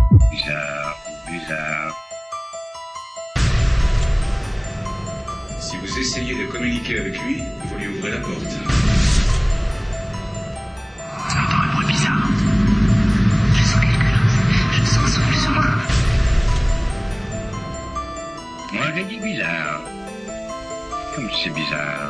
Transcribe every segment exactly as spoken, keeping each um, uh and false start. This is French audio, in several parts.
Bizarre, bizarre. Si vous essayez de communiquer avec lui, vous lui ouvrez la porte. Ça me paraît moins bizarre. Je sens quelque chose. Je sens un souffle sur moi. Moi, j'ai dit bizarre. Comme c'est bizarre.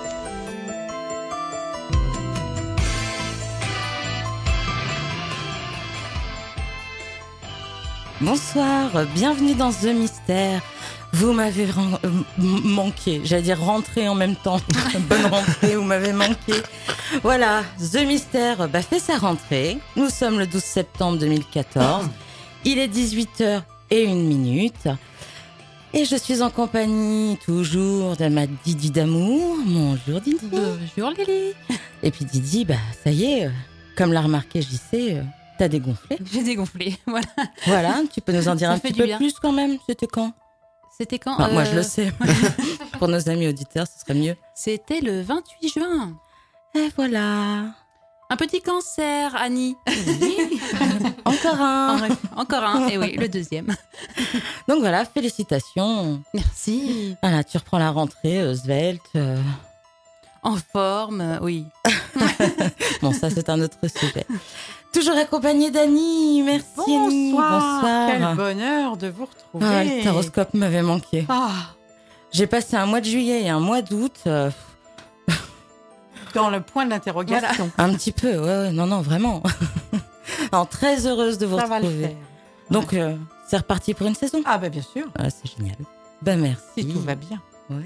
Bonsoir, bienvenue dans The Mystère. Vous m'avez ren- euh, manqué, j'allais dire rentrer en même temps. Bonne rentrée, vous m'avez manqué. Voilà, The Mystère bah, fait sa rentrée. Nous sommes le douze septembre deux mille quatorze. Il est dix-huit heures et une minute. Et je suis en compagnie toujours de ma Didi d'amour. Bonjour Didi. Bonjour Lily. Et puis Didi, bah, ça y est, euh, comme l'a remarqué J C, euh, t'as dégonflé. J'ai dégonflé, voilà. Voilà, tu peux nous en dire Ça un fait petit du peu bien. plus quand même. C'était quand? C'était quand Enfin, euh, Moi, je le sais. Pour nos amis auditeurs, ce serait mieux. C'était le vingt-huit juin. Et voilà. Un petit cancer, Annie. Encore un. Encore un, et oui, le deuxième. Donc voilà, félicitations. Merci. Voilà, tu reprends la rentrée, euh, svelte. euh. En forme, euh, oui. Bon, ça, c'est un autre sujet. Toujours accompagné d'Annie. Merci, Annie. Bonsoir. Quel Bonsoir. bonheur de vous retrouver. Ah, le taroscope m'avait manqué. Ah, J'ai passé un mois de juillet et un mois d'août. euh, dans le point de l'interrogation. un petit peu, ouais, ouais, non, non, vraiment. Alors, très heureuse de vous Ça va le retrouver. faire. Donc, euh, c'est reparti pour une saison. Ah, ben bien sûr, Ah, c'est génial. Ben, merci. si tout va bien. Ouais.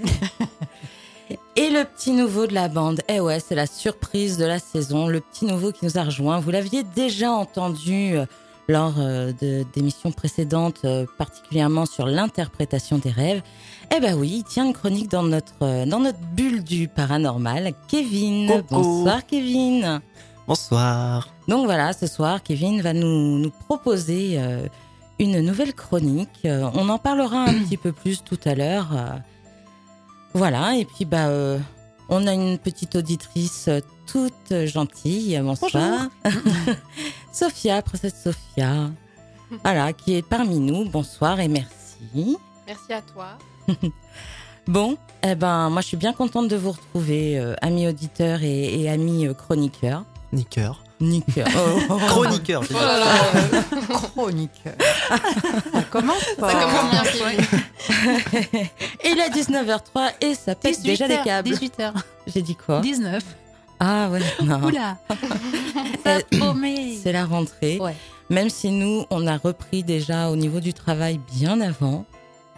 Et le petit nouveau de la bande, eh ouais, c'est la surprise de la saison, le petit nouveau qui nous a rejoint. Vous l'aviez déjà entendu euh, lors euh, de, d'émissions précédentes, euh, particulièrement sur l'interprétation des rêves. Eh ben oui, il tient une chronique dans notre, euh, dans notre bulle du paranormal. Kevin, Coucou. bonsoir Kevin. Bonsoir. Donc voilà, ce soir, Kevin va nous, nous proposer euh, une nouvelle chronique. Euh, on en parlera un petit peu plus tout à l'heure. euh, Voilà, et puis bah, euh, on a une petite auditrice euh, toute gentille. Bonsoir. Sophia, princesse Sophia. Voilà, qui est parmi nous. Bonsoir et merci. Merci à toi. Bon, eh ben, moi je suis bien contente de vous retrouver, euh, amis auditeurs et, et amis euh, chroniqueurs. Niqueur. Niqueurs. Oh, oh, oh. Chroniqueur. j'ai dit. Oh là là. Chroniqueur. Ça commence pas. Ça commence bien, Kevin. Et il est dix-neuf heures trois et ça pète déjà des câbles. dix-huit heures. J'ai dit quoi? dix-neuf. Ah ouais, non. Oula. Euh, Ça paumé. C'est la rentrée. Ouais. Même si nous, on a repris déjà au niveau du travail bien avant.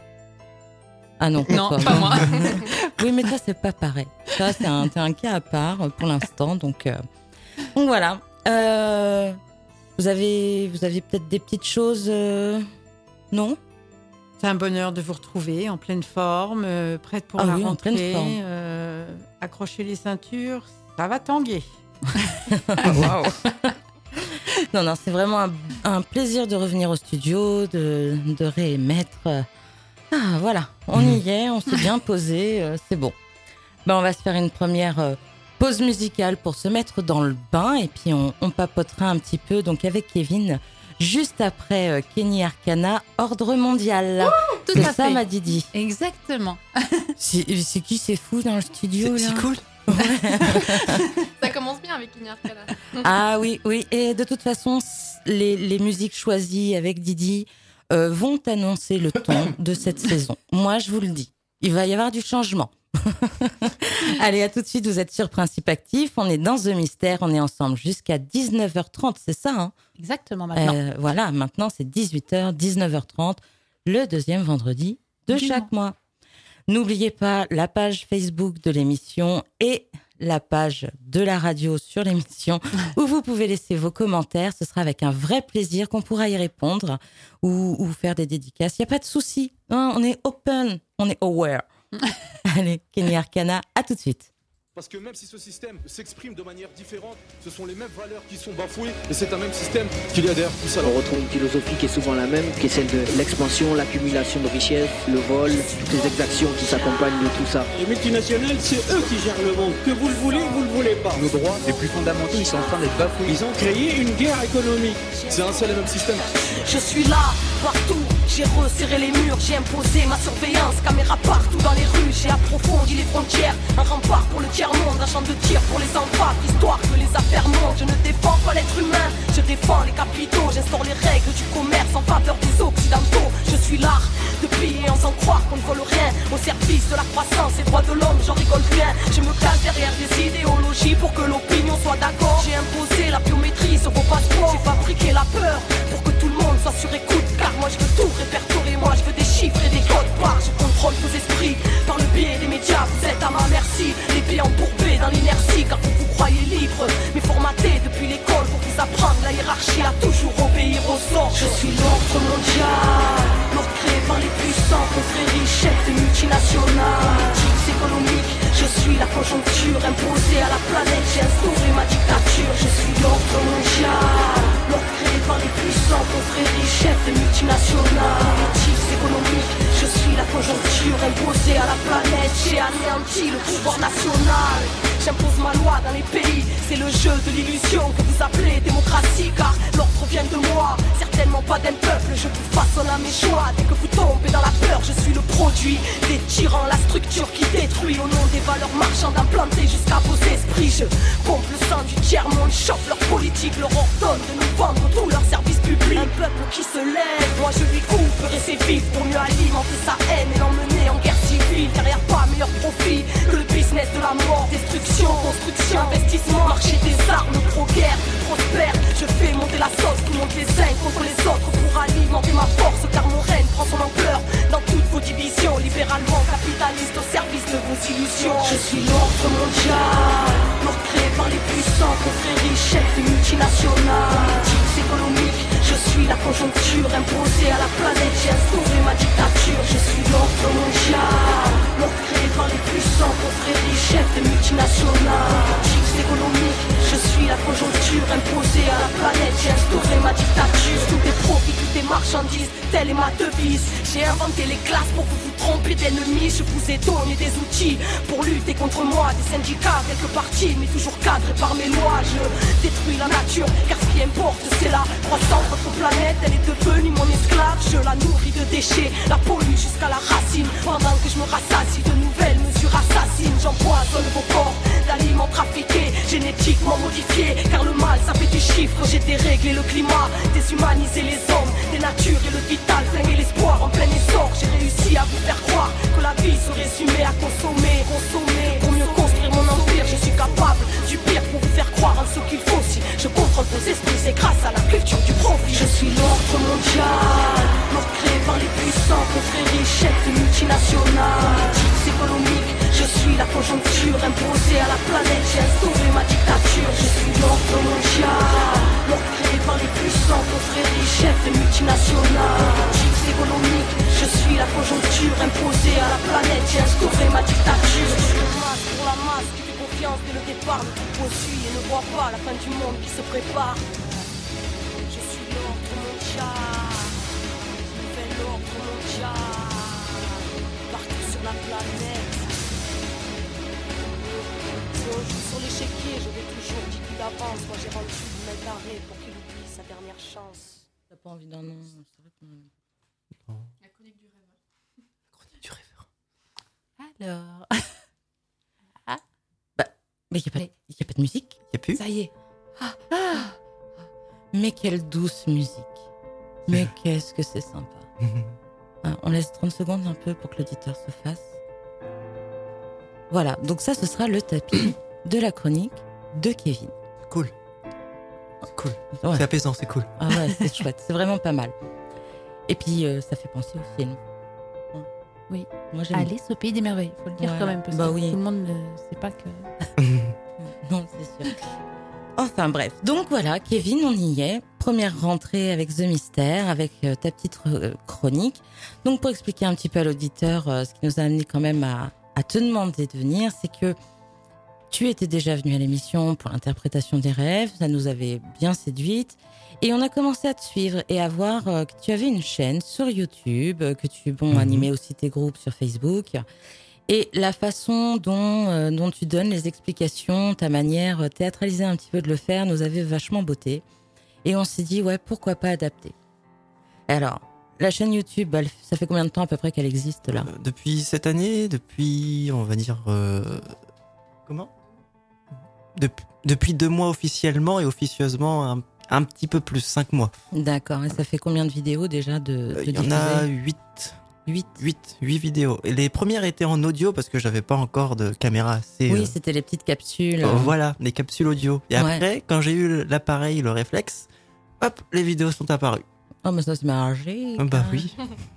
Ah non, Non, toi, pas moi. Oui, mais toi, c'est pas pareil. Ça, c'est un, c'est un cas à part euh, pour l'instant. Donc, euh, donc voilà. Euh, vous avez, vous avez peut-être des petites choses, euh, non? C'est un bonheur de vous retrouver en pleine forme, euh, prête pour Ah la oui, en rentrée. pleine forme. euh, accrochez les ceintures, ça va tanguer. Waouh. Non, non, c'est vraiment un, un plaisir de revenir au studio, de, de réémettre. Ah, voilà, on y est, on s'est bien posé, euh, c'est bon. Ben, on va se faire une première euh, pause musicale pour se mettre dans le bain et puis on, on papotera un petit peu donc avec Kevin juste après euh, Kenny Arcana, Ordre Mondial. Tout C'est à ça, fait. ma Didi. Exactement. C'est, c'est qui c'est fou dans le studio C'est là c'est cool. Ça commence bien avec Ignat Kala. Ah oui, oui. Et de toute façon, c- les, les musiques choisies avec Didi euh, vont annoncer le ton de cette saison. Moi, je vous le dis. Il va y avoir du changement. Allez, à tout de suite. Vous êtes sur Principe Actif. On est dans The Mystère. On est ensemble jusqu'à dix-neuf heures trente. C'est ça, hein? Exactement maintenant. Euh, Voilà, maintenant, c'est dix-huit heures, dix-neuf heures trente, le deuxième vendredi de Du chaque mois. N'oubliez pas la page Facebook de l'émission et la page de la radio sur l'émission où vous pouvez laisser vos commentaires. Ce sera avec un vrai plaisir qu'on pourra y répondre ou, ou faire des dédicaces. Il n'y a pas de souci. Hein, on est open, on est aware. Allez, Kenny Arcana, à tout de suite. Parce que même si ce système s'exprime de manière différente, ce sont les mêmes valeurs qui sont bafouées et c'est un même système qu'il y a derrière tout ça. On retrouve une philosophie qui est souvent la même, qui est celle de l'expansion, l'accumulation de richesses, le vol, toutes les exactions qui s'accompagnent de tout ça. Les multinationales, c'est eux qui gèrent le monde. Que vous le voulez, vous le voulez pas. Nos droits les plus fondamentaux, ils sont en train d'être bafoués. Ils ont créé une guerre économique. C'est un seul et même système. Je suis là, partout. J'ai resserré les murs, j'ai imposé ma surveillance. Caméra partout dans les rues, j'ai approfondi les frontières. Un rempart pour le tiers-monde, un champ de tir pour les enfants. Histoire que les affaires montent. Je ne défends pas l'être humain, je défends les capitaux. J'instaure les règles du commerce en faveur des occidentaux. Je suis l'art de plier en sans croire qu'on ne vole rien. Au service de la croissance et droits de l'homme, j'en rigole bien. Je me cache derrière des idéologies pour que l'opinion soit d'accord. J'ai imposé la biométrie sur vos passeports. J'ai fabriqué la peur pour que tout le monde soit sur écoute. Car moi je veux tout répertorier, moi je veux des chiffres et des codes barres. Je contrôle vos esprits par le biais des médias. Vous êtes à ma merci, les pieds embourbés dans l'inertie. Car vous vous croyez libre, mais formaté depuis l'école pour vous apprendre la hiérarchie à toujours obéir aux ordres. Je suis l'ordre mondial, l'ordre créé par les puissants, confréries, chefs de multinationales, politiques économiques. Je suis la conjoncture imposée à la planète, j'ai instauré ma dictature. Je suis l'ordre mondial, l'ordre créé par les puissants, confréries, chefs de multinationales, politiques économiques. Je suis la conjoncture imposée à la planète, j'ai anéanti le pouvoir national. J'impose ma loi dans les pays, c'est le jeu de l'illusion que vous appelez démocratie. Car l'ordre vient de moi, certainement pas d'un peuple. Je vous façonne à mes choix, dès que vous tombez dans la peur. Je suis le produit des tyrans, la structure qui détruit au nom des valeurs marchandes implantées jusqu'à vos esprits. Je pompe le sang du tiers-monde, chope leur politique, leur ordonne de nous vendre tous leurs services publics. Un peuple qui se lève, moi je lui couperai ses vies pour mieux alimenter sa haine et l'emmener en guerre civile. Car y a pas meilleur profit que le business de la mort. Destruction, construction, investissement, marché des armes, pro-guerre, prospère. Je fais monter la sauce, qui monte les uns contre les autres pour alimenter ma force. Car mon règne prend son ampleur dans toutes vos divisions. Libéralement capitaliste au service de vos illusions. Je suis l'ordre mondial, l'ordre créé par les puissants, confréries, chefs de multinationales, politiques économiques. Je suis la conjoncture imposée à la planète, j'ai instauré ma dictature. Je suis l'ordre mondial, l'ordre créé par les puissants, confréries, chefs de multinationales, politiques économiques. Je suis la conjoncture imposée à la planète, j'ai instauré ma dictature. Tout est profit, tout est marchandise, telle est ma devise. J'ai inventé les classes pour que vous vous trompiez d'ennemis. Je vous ai donné des outils pour lutter contre moi. Des syndicats, quelques partis, mais toujours cadrés par mes lois. Je détruis la nature, car ce qui importe c'est la croissance. Votre planète, elle est devenue mon esclave. Je la nourris de déchets, la pollue jusqu'à la racine. Pendant que je me rassasie de nouvelles mesures assassines. J'empoisonne vos corps d'aliments trafiqués, génétiquement modifiés. Car le mal ça fait du chiffre, j'ai déréglé le climat, déshumanisé les hommes, des natures et le vital, flingué l'espoir en plein essor. J'ai réussi à vous faire croire que la vie se résumait à consommer, consommer. Pour mieux construire mon empire, je suis capable du pire pour vous faire croire en ce qu'il faut. Si je contrôle vos esprits, c'est grâce à la culture du profit. Je suis l'ordre mondial, l'ordre créé par les puissants, confréries, chefs de multinationales, politiques économiques. Je suis la conjoncture imposée à la planète, j'ai instauré ma dictature. Je suis l'ordre mondial, l'ordre créé par les puissants, confréries, chefs de multinationales, politiques économiques. Je suis la conjoncture imposée à la planète, j'ai instauré ma dictature. Je suis le masque pour la masse qui fait confiance dès le départ, ne tout poursuit et ne voit pas la fin du monde qui se prépare. Je suis l'ordre mondial, je fais l'ordre mondial, partout sur la planète. Si on joue sur l'échiquier, je vais toujours dix coups d'avance. Moi j'ai rendu du mètre carré pour qu'il oublie sa dernière chance. T'as pas envie d'un nom, c'est vrai qu'on... La chronique du rêveur. La chronique du rêveur. Alors. Ah. Bah, mais il n'y a, a pas de musique. Il n'y a plus. Ça y est. Ah. Ah. Mais quelle douce musique. Mais qu'est-ce que c'est sympa. Ah, on laisse trente secondes un peu pour que l'auditeur se fasse. Voilà, donc ça, ce sera le tapis de la chronique de Kevin. Cool. C'est cool. Ouais. C'est apaisant, c'est cool. Ah ouais, c'est chouette, c'est vraiment pas mal. Et puis, euh, ça fait penser au film. Ouais. Oui. Moi, j'aime. Alice au pays des merveilles, faut le dire voilà. quand même, parce bah que oui. tout le monde ne sait pas que... Non, c'est sûr. Enfin bref, donc voilà, Kevin, on y est. Première rentrée avec The Mystère, avec euh, ta petite euh, chronique. Donc pour expliquer un petit peu à l'auditeur euh, ce qui nous a amené quand même à, à te demander de venir, c'est que tu étais déjà venue à l'émission pour l'interprétation des rêves, ça nous avait bien séduite. Et on a commencé à te suivre et à voir euh, que tu avais une chaîne sur YouTube, euh, que tu bon, Mhm. animais aussi tes groupes sur Facebook. Et la façon dont, euh, dont tu donnes les explications, ta manière euh, théâtralisée un petit peu de le faire, nous avait vachement botté. Et on s'est dit, ouais, pourquoi pas adapter. Alors, la chaîne YouTube, elle- ça fait combien de temps à peu près qu'elle existe là ? Euh, Depuis cette année, depuis, on va dire, euh, comment Dep- Depuis deux mois officiellement et officieusement un, un petit peu plus, cinq mois. D'accord. Et ça fait combien de vidéos déjà de, Euh, de Il y en a diffuser huit. Huit. Huit, huit vidéos. Et les premières étaient en audio parce que j'avais pas encore de caméra assez. Oui, euh, c'était les petites capsules. euh, voilà, les capsules audio. Et Ouais. après, quand j'ai eu l'appareil, le réflexe, hop, les vidéos sont apparues. Oh, mais ça c'est magique. Ah bah oui.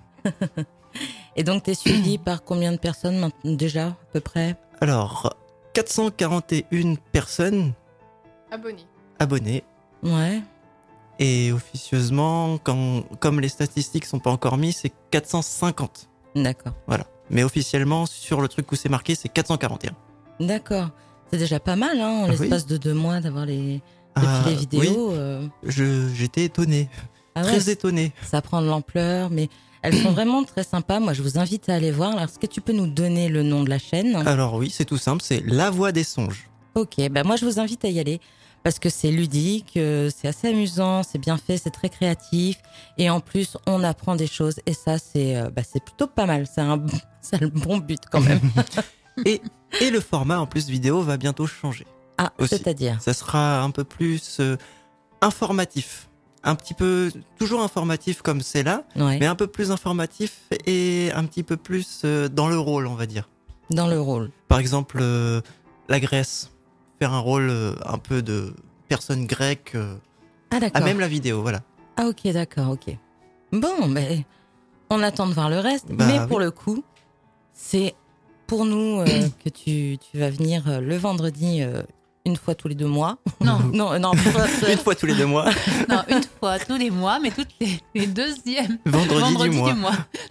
Et donc, t'es suivi par combien de personnes maintenant, déjà, à peu près ? Alors, quatre cent quarante et une personnes Abonné. abonnées. Ouais. Et officieusement, quand, comme les statistiques sont pas encore mises, c'est quatre cent cinquante. D'accord. Voilà. Mais officiellement, sur le truc où c'est marqué, c'est quatre cent quarante et un. D'accord. C'est déjà pas mal, hein, en Ah oui. l'espace de deux mois, d'avoir les, depuis Ah, les vidéos. oui. euh, Je, j'étais étonné. ah ouais, Très étonné. ça prend de l'ampleur, mais elles sont vraiment très sympas. Moi, je vous invite à aller voir. Alors, est-ce que tu peux nous donner le nom de la chaîne ? Alors oui, c'est tout simple, c'est La Voix des Songes. Ok, ben moi, je vous invite à y aller. Parce que c'est ludique, euh, c'est assez amusant, c'est bien fait, c'est très créatif. Et en plus, on apprend des choses. Et ça, c'est euh, bah, c'est plutôt pas mal. C'est, un, bon- c'est le bon but quand même. et, et le format en plus vidéo va bientôt changer. Ah, aussi. c'est-à-dire ? Ça sera un peu plus euh, informatif. Un petit peu, toujours informatif comme c'est là, Ouais. mais un peu plus informatif et un petit peu plus euh, dans le rôle, on va dire. Dans le rôle. Par exemple, euh, la Grèce. Faire un rôle euh, un peu de personne grecque. Euh, Ah, d'accord. à même la vidéo, voilà. Ah, ok, d'accord, ok. Bon, ben, on attend de voir le reste. Bah, mais oui. pour le coup, c'est pour nous euh, que tu, tu vas venir euh, le vendredi euh, une fois tous les deux mois. Non. non, non, pour- Une fois tous les deux mois. Non, une fois tous les mois, mais toutes les, les deuxièmes Vendredi du mois.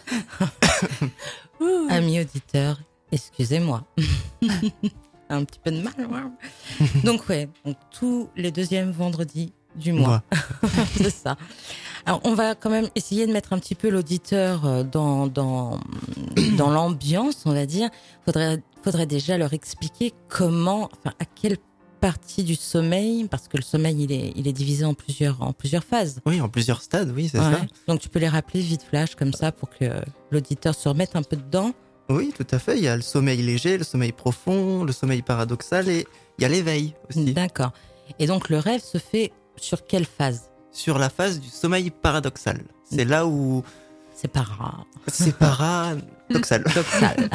Ouh. Amis auditeurs, excusez-moi. Un petit peu de mal. ouais. Donc, ouais, donc, tous les deuxièmes vendredis du mois. C'est ça. Alors, on va quand même essayer de mettre un petit peu l'auditeur euh, dans, dans, dans l'ambiance, on va dire. Faudrait, faudrait déjà leur expliquer comment, enfin, à quelle partie du sommeil, parce que le sommeil, il est, il est divisé en plusieurs, en plusieurs phases. Oui, en plusieurs stades, oui, c'est Ouais. ça. Donc, tu peux les rappeler vite flash, comme ça, pour que l'auditeur se remette un peu dedans. Oui, tout à fait. Il y a le sommeil léger, le sommeil profond, le sommeil paradoxal et il y a l'éveil aussi. D'accord. Et donc, le rêve se fait sur quelle phase ? Sur la phase du sommeil paradoxal. C'est là où C'est pas rare. c'est paradoxal. Doxal.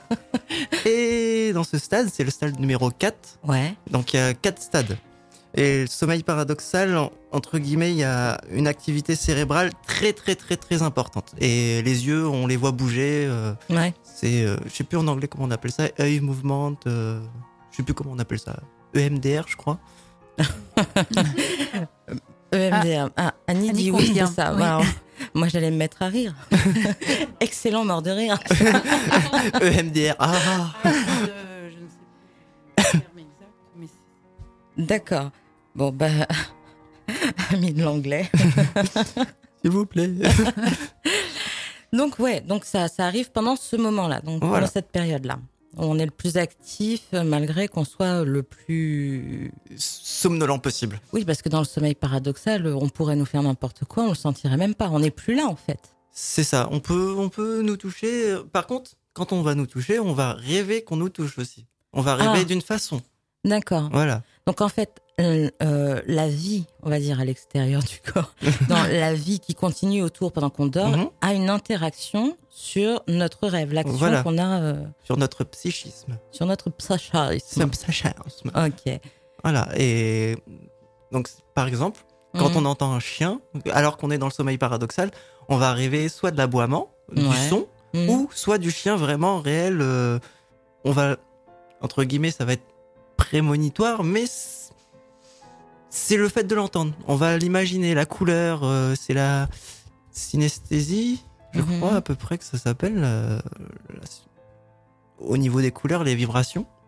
Et dans ce stade, c'est le stade numéro quatre. Ouais. Donc il y a quatre stades. Et le sommeil paradoxal, en- entre guillemets, il y a une activité cérébrale très très très très importante. Et les yeux, on les voit bouger. euh, Ouais. c'est, euh, je sais plus en anglais comment on appelle ça, eye movement. Euh, je sais plus comment on appelle ça, E M D R, je crois. E M D R. Ah, Annie, Annie dit oui, c'est confirme, ça. oui. Wow. Moi, j'allais me mettre à rire. Excellent mort de rire. E M D R. Ah. Je, je ne sais pas le terme exact, mais c'est- D'accord. Bon, bah, ami de l'anglais. S'il vous plaît. Donc, ouais, donc ça, ça arrive pendant ce moment-là, donc Voilà. pendant cette période-là. On est le plus actif, euh, malgré qu'on soit le plus... Somnolent possible. Oui, parce que dans le sommeil paradoxal, euh, on pourrait nous faire n'importe quoi, on le sentirait même pas. On n'est plus là, en fait. C'est ça. On peut, on peut nous toucher. Par contre, quand on va nous toucher, on va rêver qu'on nous touche aussi. On va rêver Ah. d'une façon. D'accord. Voilà. Donc, en fait, euh, euh, la vie, on va dire, à l'extérieur du corps, dans la vie qui continue autour pendant qu'on dort, Mhm. a une interaction sur notre rêve, l'action Voilà. qu'on a euh, Sur notre psychisme. sur notre psychisme. Notre psychisme. Ok. Voilà. Et donc, par exemple, quand Mhm. on entend un chien, alors qu'on est dans le sommeil paradoxal, on va rêver soit de l'aboiement, du Ouais. son, Mhm. ou soit du chien vraiment réel. euh, on va, entre guillemets, ça va être prémonitoire, mais c- c'est le fait de l'entendre. On va l'imaginer, la couleur, euh, c'est la synesthésie, je Mhm. crois à peu près que ça s'appelle. euh, la- au niveau des couleurs, les vibrations.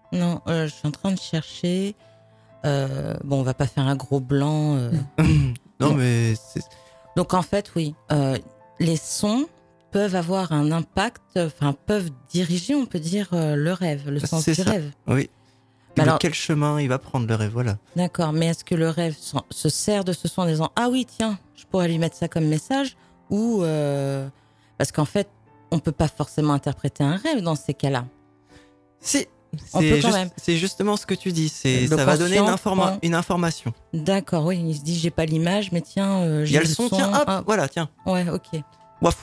Non, euh, je suis en train de chercher. Euh, bon, on va pas faire un gros blanc. euh. Non, mais c'est... Donc en fait, oui, euh, les sons peuvent avoir un impact, enfin peuvent diriger, on peut dire, euh, le rêve, le sens c'est du ça. rêve. Oui. Mais De alors- quel chemin il va prendre le rêve, voilà. D'accord, mais est-ce que le rêve s'en- se sert de ce son en disant ah oui tiens, je pourrais lui mettre ça comme message ou euh, parce qu'en fait on peut pas forcément interpréter un rêve dans ces cas-là. Si, On peut c'est, quand juste- même. c'est justement ce que tu dis. C'est, Le ça va donner une, conscient informa- prend- une information. D'accord, oui, il se dit j'ai pas l'image, mais tiens, euh, j'ai Il y a le son, tiens, hop, ah, voilà, tiens. ouais, ok, Waf.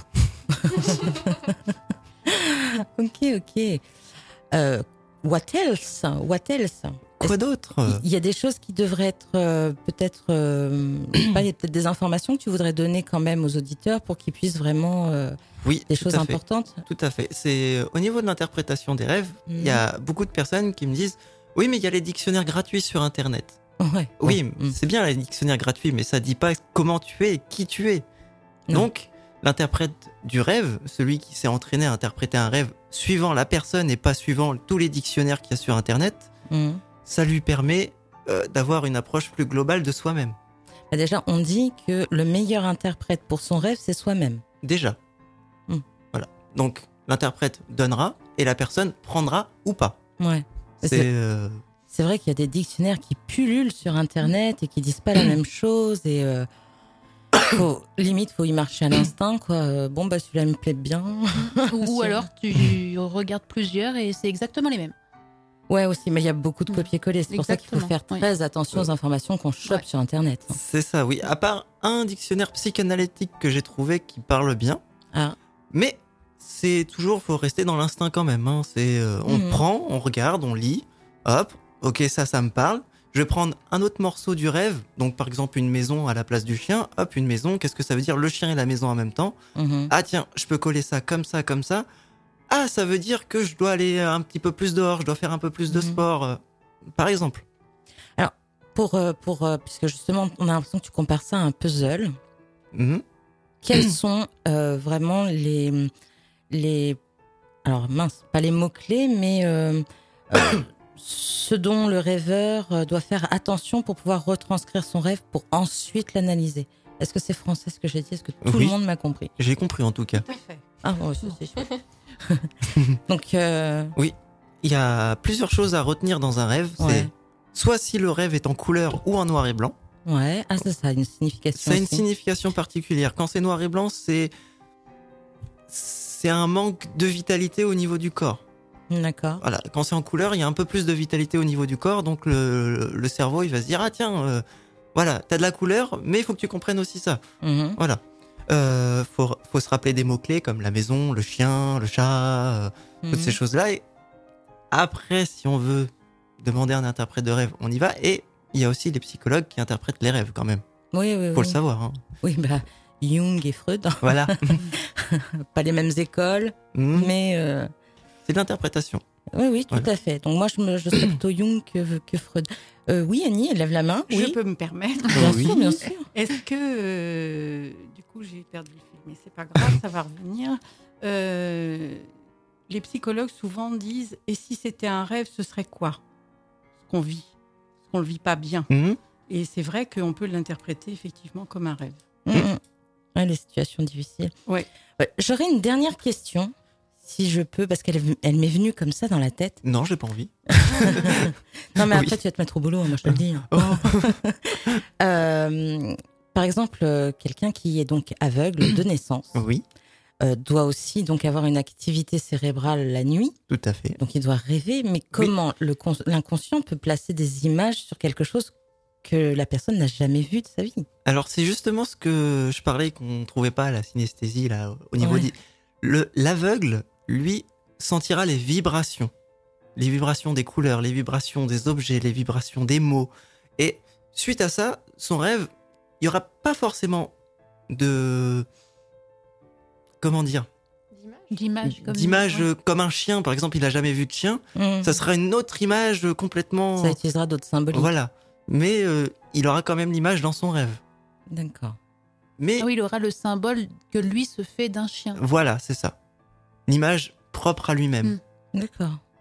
ok, ok. Euh, what else? What else? Quoi d'autre Il y a des choses qui devraient être euh, peut-être, euh, je sais pas, il y a peut-être des informations que tu voudrais donner quand même aux auditeurs pour qu'ils puissent vraiment euh, Oui, des tout choses à fait. importantes. Tout à fait. C'est au niveau de l'interprétation des rêves, il y a beaucoup de personnes qui me disent oui, mais il y a les dictionnaires gratuits sur Internet. Ouais. Oui, ouais. Mm. c'est bien les dictionnaires gratuits, mais ça dit pas comment tu es, qui tu es. Non. Donc, l'interprète du rêve, celui qui s'est entraîné à interpréter un rêve suivant la personne et pas suivant tous les dictionnaires qu'il y a sur Internet, Mm. ça lui permet euh, d'avoir une approche plus globale de soi-même. Bah déjà, on dit que le meilleur interprète pour son rêve, c'est soi-même. Déjà. Mm. Voilà. Donc, l'interprète donnera et la personne prendra ou pas. Ouais. C'est, C'est- euh, C'est vrai qu'il y a des dictionnaires qui pullulent sur Internet et qui disent pas la même chose et euh, faut, limite faut y marcher à l'instinct quoi. Euh, Bon bah celui-là me plaît bien. Ou alors tu regardes plusieurs et c'est exactement les mêmes. Ouais aussi, mais il y a beaucoup de copier-coller. C'est pour ça qu'il faut Exactement, faire oui. très attention aux informations qu'on chope Ouais. sur Internet. c'est ça, oui. À part un dictionnaire psychanalytique que j'ai trouvé qui parle bien, Ah. mais c'est toujours, faut rester dans l'instinct quand même. Hein. C'est, euh, on Mhm. prend, on regarde, on lit, hop, ok, ça, ça me parle. Je vais prendre un autre morceau du rêve, donc par exemple une maison à la place du chien. Hop, une maison, qu'est-ce que ça veut dire? Le chien et la maison en même temps. Mhm. Ah tiens, je peux coller ça comme ça, comme ça. Ah, ça veut dire que je dois aller un petit peu plus dehors, je dois faire un peu plus de Mhm. sport, euh, par exemple. Pour euh, pour euh, puisque justement on a l'impression que tu compares ça à un puzzle. Mhm. Quels sont euh, vraiment les les alors mince pas les mots clés mais euh, euh, ce dont le rêveur euh, doit faire attention pour pouvoir retranscrire son rêve pour ensuite l'analyser. Est-ce que c'est français ce que j'ai dit? Est-ce que tout Oui. le monde m'a compris? J'ai compris en tout cas. Parfait. Ah ouais, ça, c'est sûr. Donc euh, Il y a plusieurs choses à retenir dans un rêve. Ouais. C'est soit si le rêve est en couleur ou en noir et blanc. ouais, ah ça ça a une signification. Ça a une aussi. signification particulière. Quand c'est noir et blanc, c'est c'est un manque de vitalité au niveau du corps. D'accord. Voilà. Quand c'est en couleur, il y a un peu plus de vitalité au niveau du corps, donc le, le cerveau il va se dire ah tiens, euh, voilà, t'as de la couleur, mais il faut que tu comprennes aussi ça. Mhm. Voilà. Euh, faut faut se rappeler des mots clés comme la maison, le chien, le chat, euh, toutes Mhm. ces choses-là. Et après, si on veut demander un interprète de rêve, on y va. Et il y a aussi les psychologues qui interprètent les rêves quand même. Oui oui Faut oui. le savoir. Hein. Oui bah Jung et Freud, Voilà. pas les mêmes écoles, Mhm. mais euh, C'est de l'interprétation. oui, oui, tout Voilà. à fait. Donc moi, je, me, je serais plutôt Jung que, que Freud. Euh, oui, Annie, elle lève la main. Je Oui, peux me permettre. bien Oui. sûr, bien sûr. Est-ce que, euh, du coup, j'ai perdu le fil, mais c'est pas grave, ça va revenir. Euh, les psychologues souvent disent et si c'était un rêve, ce serait quoi? Ce qu'on vit, ce qu'on le vit pas bien. Mhm. Et c'est vrai qu'on peut l'interpréter effectivement comme un rêve. Mm, mm. Ouais, les situations difficiles. Ouais. Ouais, j'aurais une dernière question, si je peux, parce qu'elle elle m'est venue comme ça dans la tête. Non, j'ai pas envie. Non, mais Oui. après, tu vas te mettre au boulot, hein, moi je te le dis. hein. Oh. Euh, par exemple, euh, quelqu'un qui est donc aveugle de naissance Oui, euh, doit aussi donc avoir une activité cérébrale la nuit. tout à fait. Donc il doit rêver, mais comment le cons- l'inconscient peut placer des images sur quelque chose que la personne n'a jamais vu de sa vie? Alors c'est justement ce que je parlais qu'on trouvait pas à la synesthésie là au niveau Ouais. du le l'aveugle lui sentira les vibrations, les vibrations des couleurs, les vibrations des objets, les vibrations des mots et suite à ça, son rêve, il y aura pas forcément de comment dire D'image. comme- d'image ouais. euh, comme un chien par exemple, il a jamais vu de chien, Mmh. ça sera une autre image euh, complètement Ça utilisera d'autres symboliques. voilà. Mais euh, il aura quand même l'image dans son rêve. D'accord. Mais Ah oui, il aura le symbole que lui se fait d'un chien. voilà, c'est ça. L'image propre à lui-même. Mm. D'accord.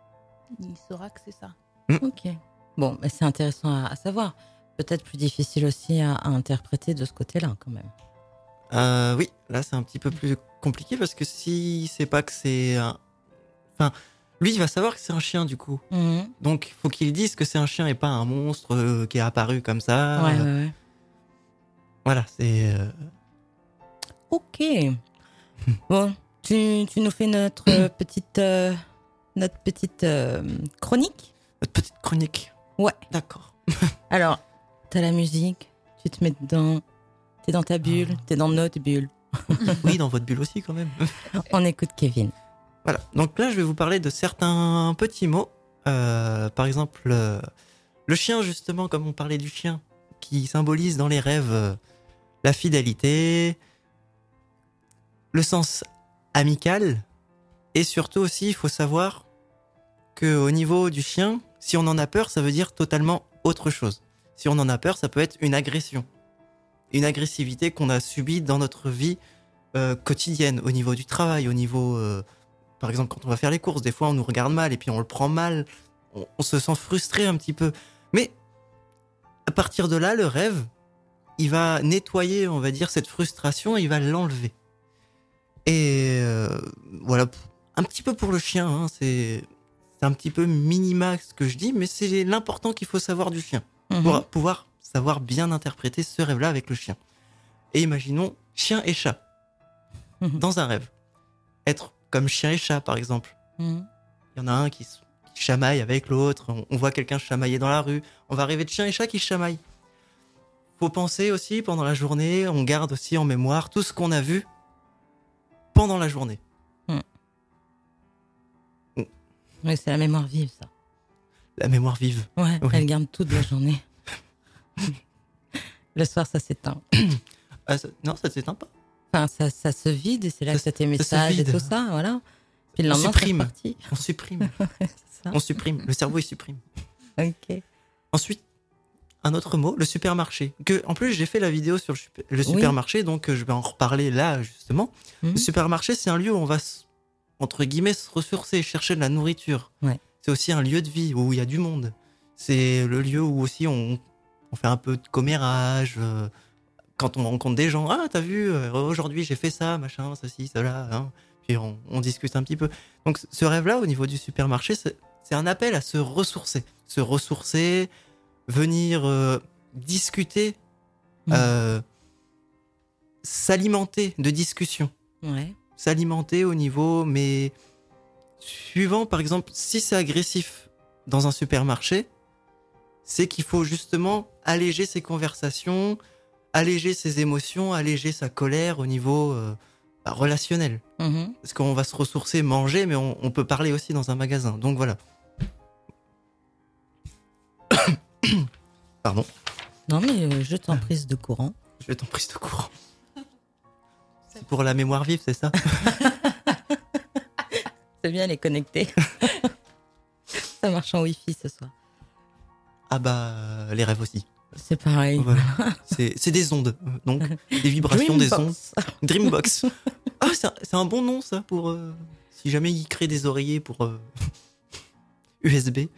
il saura que c'est ça. Mmh. Ok. Bon, mais c'est intéressant à, à savoir. Peut-être plus difficile aussi à, à interpréter de ce côté-là, quand même. Euh, oui, là c'est un petit peu plus compliqué parce que si c'est pas que c'est un... Enfin, lui il va savoir que c'est un chien du coup. Mmh. Donc il faut qu'il dise que c'est un chien et pas un monstre euh, qui est apparu comme ça. Ouais, Euh, ouais, ouais. Voilà, c'est... euh, Ok. Bon, tu, tu nous fais notre euh, petite, euh, notre petite euh, chronique. Notre petite chronique. Ouais. D'accord. Alors, t'as la musique, tu te mets dedans, t'es dans ta bulle, t'es dans notre bulle. Oui, dans votre bulle aussi quand même. On écoute Kevin. Voilà, donc là je vais vous parler de certains petits mots. Euh, par exemple, euh, le chien justement, comme on parlait du chien, qui symbolise dans les rêves euh, la fidélité, le sens amical, et surtout aussi il faut savoir qu'au niveau du chien, si on en a peur, ça veut dire totalement autre chose. Si on en a peur, ça peut être une agression, une agressivité qu'on a subie dans notre vie euh, quotidienne, au niveau du travail, au niveau... euh, Par exemple, quand on va faire les courses, des fois on nous regarde mal et puis on le prend mal, on, on se sent frustré un petit peu. Mais à partir de là, le rêve, il va nettoyer, on va dire, cette frustration, et il va l'enlever. Et euh, voilà, un petit peu pour le chien, hein, c'est, c'est un petit peu minima ce que je dis, mais c'est l'important qu'il faut savoir du chien, Mhm. pour pouvoir savoir bien interpréter ce rêve-là avec le chien. Et imaginons chien et chat, Mhm. dans un rêve. Être comme chien et chat, par exemple. Mhm. Il y en a un qui, s- qui chamaille avec l'autre, on, on voit quelqu'un chamailler dans la rue, on va rêver de chien et chat qui chamaillent. Faut penser aussi, pendant la journée, on garde aussi en mémoire tout ce qu'on a vu pendant la journée. Oui, c'est la mémoire vive, ça. La mémoire vive. Ouais, Oui. elle garde toute la journée. Le soir, ça s'éteint. Ah, ça- non, ça ne s'éteint pas. Enfin, ça, ça se vide et c'est là Ça que t'as tes se messages et vide. tout ça, voilà. Puis le On lendemain, supprime. c'est reparti. On supprime. C'est ça. On supprime. Le cerveau, il supprime. Ok. Ensuite, un autre mot, le supermarché. Que, en plus, j'ai fait la vidéo sur le, super- le Oui. supermarché, donc euh, je vais en reparler là, justement. Mhm. Le supermarché, c'est un lieu où on va, s- entre guillemets, se ressourcer, chercher de la nourriture. Ouais. C'est aussi un lieu de vie où il y a du monde. C'est le lieu où aussi on, on fait un peu de commérage. euh, quand on rencontre des gens, ah, t'as vu, euh, aujourd'hui j'ai fait ça, machin, ceci, cela. Hein. Puis on, on discute un petit peu. Donc ce rêve-là, au niveau du supermarché, c'est c'est un appel à se ressourcer. Se ressourcer, venir euh, discuter, Mhm. euh, s'alimenter de discussions. Ouais. S'alimenter au niveau, mais suivant, par exemple, si c'est agressif dans un supermarché, c'est qu'il faut justement alléger ses conversations, alléger ses émotions, alléger sa colère au niveau euh, bah, relationnel. Mhm. Parce qu'on va se ressourcer, manger, mais on, on peut parler aussi dans un magasin. Donc voilà. Pardon, Non, mais euh, je t'en prise de courant. je t'en prie de courant. C'est pour la mémoire vive, c'est ça? C'est bien, elle est connectée. Ça marche en Wi-Fi ce soir. Ah bah, les rêves aussi. C'est pareil. Voilà. C'est c'est des ondes, euh, donc des vibrations, des ondes. Dreambox. Dreambox. Ah, c'est un, c'est un bon nom ça pour euh, si jamais il crée des oreillers pour euh, U S B.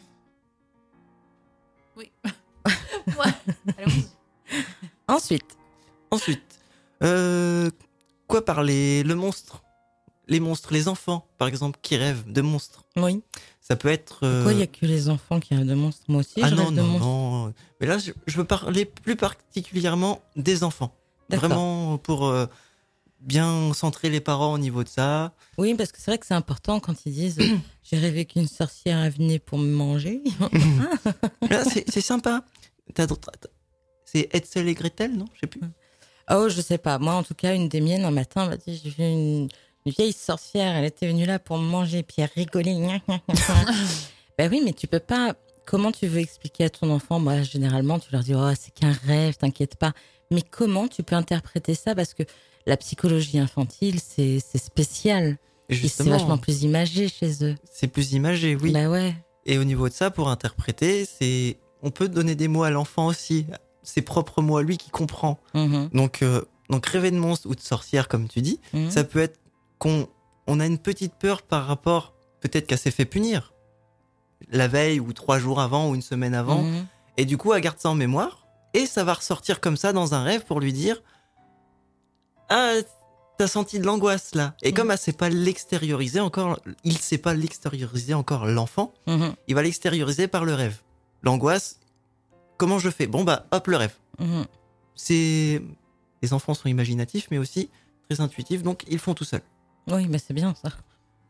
Oui. Ouais. Allons-y. Ensuite, Ensuite, euh, quoi parler? Le monstre, les monstres, les enfants, par exemple, qui rêvent de monstres. oui. Ça peut être. euh, Pourquoi il n'y a que les enfants qui rêvent de monstres? Moi aussi, Ah je non rêve de non monstres. non. Mais là, je, je veux parler plus particulièrement des enfants. D'accord. Vraiment pour euh, bien centrer les parents au niveau de ça. Oui, parce que c'est vrai que c'est important quand ils disent euh, j'ai rêvé qu'une sorcière est venue pour me manger. Là, c'est c'est sympa. T'as d'autres- t'as- C'est Hetzel et Gretel, non? Je sais plus. Oh, je sais pas. Moi, en tout cas, une des miennes, un matin, m'a dit j'ai vu une, une vieille sorcière, elle était venue là pour me manger, puis elle rigolait. Ben oui, mais tu peux pas. Comment tu veux expliquer à ton enfant? Moi, généralement, tu leur dis oh, c'est qu'un rêve, t'inquiète pas. Mais comment tu peux interpréter ça? Parce que la psychologie infantile, c'est c'est spécial. Et Et c'est justement, vachement plus imagé chez eux. c'est plus imagé, oui. Bah ouais. Et au niveau de ça, pour interpréter, c'est on peut donner des mots à l'enfant aussi, ses propres mots à lui qui comprend. Mhm. Donc, euh, donc rêver de monstre ou de sorcière, comme tu dis, Mhm. ça peut être qu'on on a une petite peur par rapport peut-être qu'elle s'est fait punir. la veille ou trois jours avant ou une semaine avant. Mhm. Et du coup, elle garde ça en mémoire et ça va ressortir comme ça dans un rêve pour lui dire « Ah, t'as senti de l'angoisse là ». Et Mhm. comme elle sait pas l'extérioriser encore, il sait pas l'extérioriser encore l'enfant, Mhm. il va l'extérioriser par le rêve. L'angoisse, comment je fais ? Bon bah hop, le rêve. Mhm. C'est... Les enfants sont imaginatifs mais aussi très intuitifs, donc ils font tout seuls. Oui, mais c'est bien ça.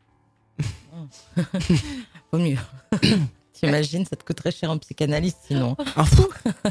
Vaut mieux. T'imagines, ça te coûterait cher en psychanalyse sinon. Un fou.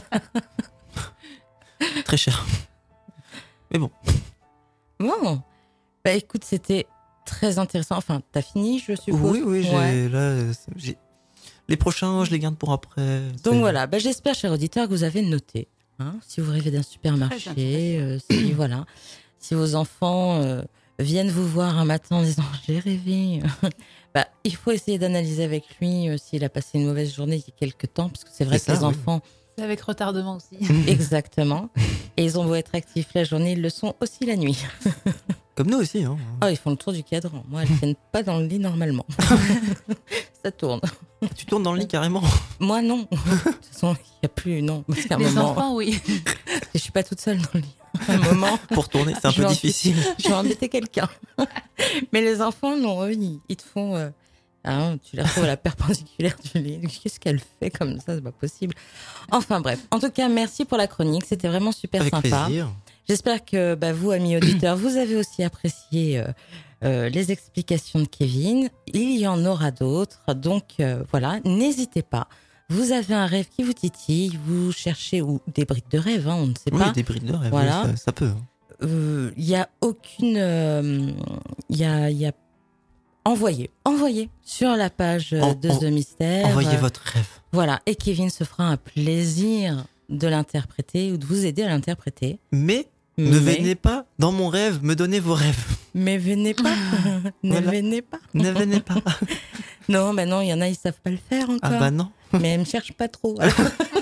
Très cher. Mais bon. Bon, bah écoute, c'était très intéressant. Enfin, t'as fini, je suppose. Oui, oui, j'ai, Ouais. là, euh, j'ai... Les prochains, je les garde pour après. Donc C'est- voilà, bah, j'espère, chers auditeurs, que vous avez noté. Hein, si vous rêvez d'un supermarché, euh, si, voilà, si vos enfants euh, viennent vous voir un matin en disant « j'ai rêvé », bah, il faut essayer d'analyser avec lui euh, s'il a passé une mauvaise journée il y a quelques temps, parce que c'est vrai C'est que ça, les oui. enfants... C'est avec retardement aussi. Exactement. Et ils ont beau être actifs la journée, ils le sont aussi la nuit. Comme nous aussi. Hein. Oh, ils font le tour du cadran. Moi, elles ne tiennent pas dans le lit normalement. Ça tourne. Tu tournes dans le lit carrément. Moi, non. De toute façon, il n'y a plus, non. Parce qu'à un Les moment, enfants, oui. je suis pas toute seule dans le lit. À un moment, Pour tourner, c'est un je peu vais difficile. embêter- Je vais embêter quelqu'un. Mais les enfants, non, eux, ils, ils te font... euh, hein, tu les retrouves à la perpendiculaire du lit. Qu'est-ce qu'elle fait comme ça? C'est pas possible. Enfin bref. En tout cas, merci pour la chronique. C'était vraiment super Avec sympa. plaisir. J'espère que bah, vous, amis auditeurs, vous avez aussi apprécié euh, euh, les explications de Kevin. Il y en aura d'autres. Donc euh, voilà, n'hésitez pas. Vous avez un rêve qui vous titille, vous cherchez, ou des briques de rêve, hein, on ne sait Oui, pas. des brides de rêve, Voilà. oui, ça, ça peut. hein. Il n'y a aucune... Il y a... y a... Envoyez, envoyez sur la page euh, En- de en- The Mystère. Envoyez Euh, votre rêve. Voilà, et Kevin se fera un plaisir de l'interpréter ou de vous aider à l'interpréter. Mais ne Mais- venez pas dans mon rêve me donner vos rêves. Mais venez pas, ne Voilà. venez pas. Ne venez pas. Non, bah non, il y en a, ils savent pas le faire encore. Ah bah non. Mais elles me cherchent pas trop. alors.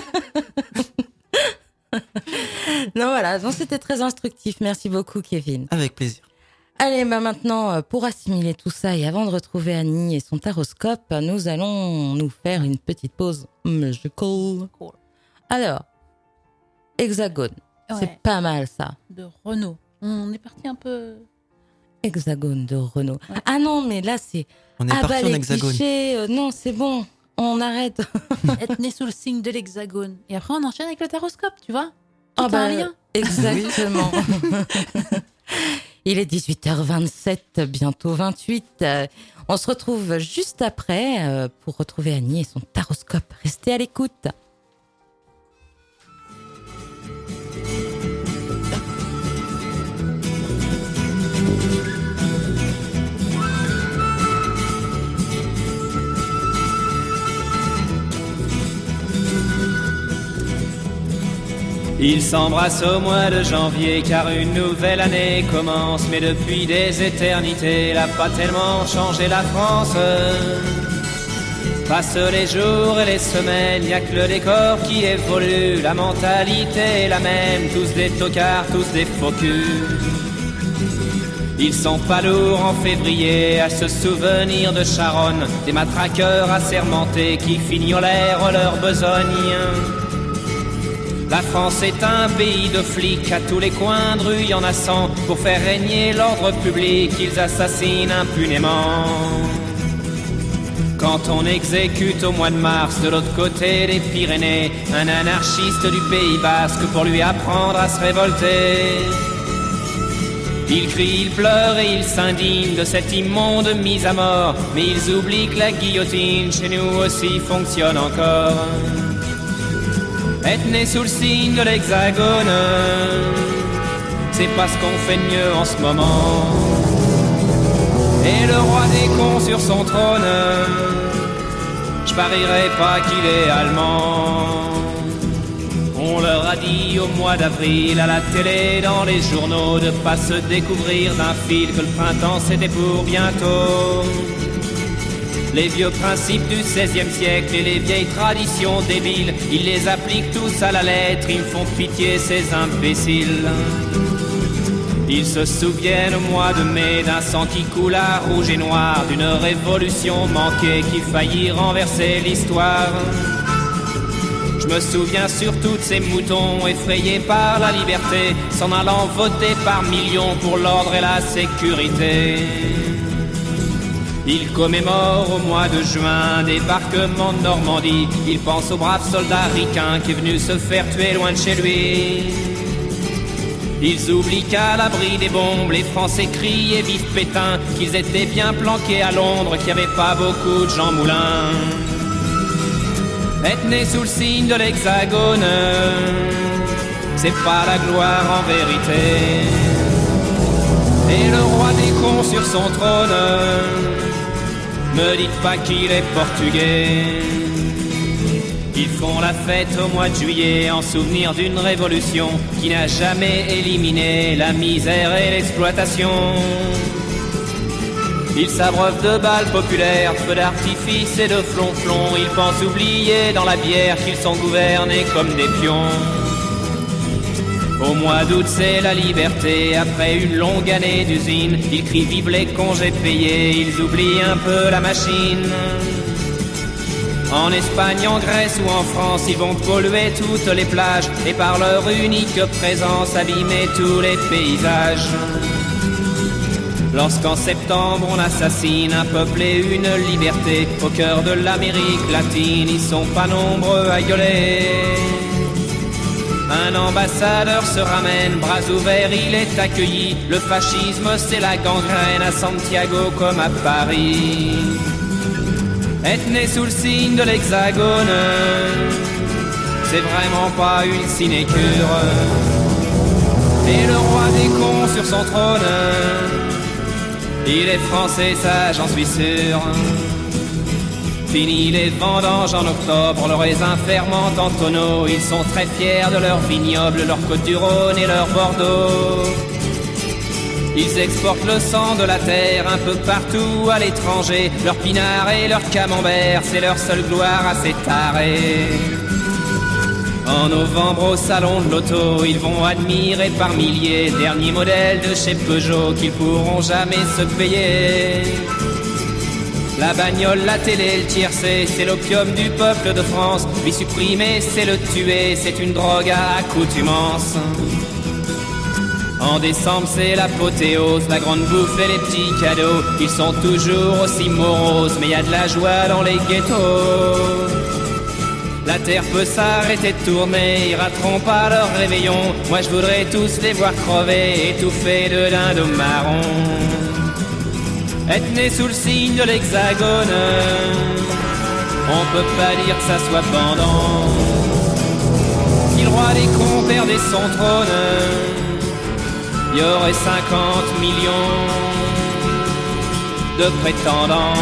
Non, voilà, donc c'était très instructif. Merci beaucoup, Kevin. Avec plaisir. Allez, bah maintenant, euh, pour assimiler tout ça et avant de retrouver Annie et son taroscope, nous allons nous faire une petite pause musical. Alors, Hexagone, Ouais. c'est pas mal ça. De Renault. On est parti un peu... Hexagone de Renault. Ah non, mais là c'est... On est ah parti bah en les hexagone. clichés, euh, non, c'est bon, on arrête. Être né sous le signe de l'hexagone. Et après, on enchaîne avec le taroscope, tu vois. Tout Ah a bah, un lien. Exactement. Il est dix-huit heures vingt-sept, bientôt vingt-huit. Euh, on se retrouve juste après euh, pour retrouver Annie et son taroscope. Restez à l'écoute. Ils s'embrassent au mois de janvier car une nouvelle année commence. Mais depuis des éternités, elle a pas tellement changé la France. Passent les jours et les semaines, y a que le décor qui évolue. La mentalité est la même, tous des tocards, tous des faux culs. Ils sont pas lourds en février à se souvenir de Charonne, des matraqueurs assermentés qui fignolèrent leur besogne. La France est un pays de flics, à tous les coins de rue y en a cent. Pour faire régner l'ordre public, ils assassinent impunément. Quand on exécute au mois de mars, de l'autre côté des Pyrénées, un anarchiste du Pays Basque pour lui apprendre à se révolter. Il crie, il pleure et il s'indigne de cette immonde mise à mort. Mais ils oublient que la guillotine chez nous aussi fonctionne encore. Être né sous le signe de l'hexagone, c'est pas ce qu'on fait de mieux en ce moment. Et le roi des cons sur son trône, je parierais pas qu'il est allemand. On leur a dit au mois d'avril à la télé, dans les journaux, de pas se découvrir d'un fil, que le printemps c'était pour bientôt. Les vieux principes du seizième siècle et les vieilles traditions débiles, ils les appliquent tous à la lettre, ils me font pitié ces imbéciles. Ils se souviennent au mois de mai d'un sang qui coula rouge et noir, d'une révolution manquée qui faillit renverser l'histoire. Je me souviens surtout de ces moutons effrayés par la liberté, s'en allant voter par millions pour l'ordre et la sécurité. Ils commémorent au mois de juin débarquement de Normandie. Ils pensent au brave soldat ricain qui est venu se faire tuer loin de chez lui. Ils oublient qu'à l'abri des bombes, les Français crient et vive Pétain, qu'ils étaient bien planqués à Londres, qu'il n'y avait pas beaucoup de Jean Moulin. Être né sous le signe de l'Hexagone, c'est pas la gloire en vérité. Et le roi des cons sur son trône, me dites pas qu'il est portugais. Ils font la fête au mois de juillet en souvenir d'une révolution qui n'a jamais éliminé la misère et l'exploitation. Ils s'abreuvent de balles populaires, de feux d'artifice et de flonflons. Ils pensent oublier dans la bière qu'ils sont gouvernés comme des pions. Au mois d'août c'est la liberté, après une longue année d'usine. Ils crient vive les congés payés, ils oublient un peu la machine. En Espagne, en Grèce ou en France, ils vont polluer toutes les plages et par leur unique présence abîmer tous les paysages. Lorsqu'en septembre on assassine un peuple et une liberté au cœur de l'Amérique latine, ils sont pas nombreux à gueuler. Un ambassadeur se ramène, bras ouverts, il est accueilli. Le fascisme c'est la gangrène à Santiago comme à Paris. Être né sous le signe de l'Hexagone, c'est vraiment pas une sinécure. Et le roi des cons sur son trône, il est français, ça j'en suis sûr. Fini les vendanges en octobre, le raisin fermente en tonneaux. Ils sont très fiers de leur vignoble, leur côte du Rhône et leur Bordeaux. Ils exportent le sang de la terre un peu partout à l'étranger. Leur pinard et leur camembert, c'est leur seule gloire à ces tarés. En novembre au salon de l'auto, ils vont admirer par milliers derniers modèles de chez Peugeot qu'ils pourront jamais se payer. La bagnole, la télé, le tiercé, c'est l'opium du peuple de France. Lui supprimer, c'est le tuer, c'est une drogue à accoutumance. En décembre, c'est l'apothéose, la grande bouffe et les petits cadeaux. Ils sont toujours aussi moroses, mais y a de la joie dans les ghettos. La terre peut s'arrêter de tourner, ils rateront pas leur réveillon. Moi je voudrais tous les voir crever, étouffés de dindons marrons. Être né sous le signe de l'Hexagone, on peut pas dire que ça soit pendant. Si le roi des cons perdait son trône, il y aurait cinquante millions de prétendants.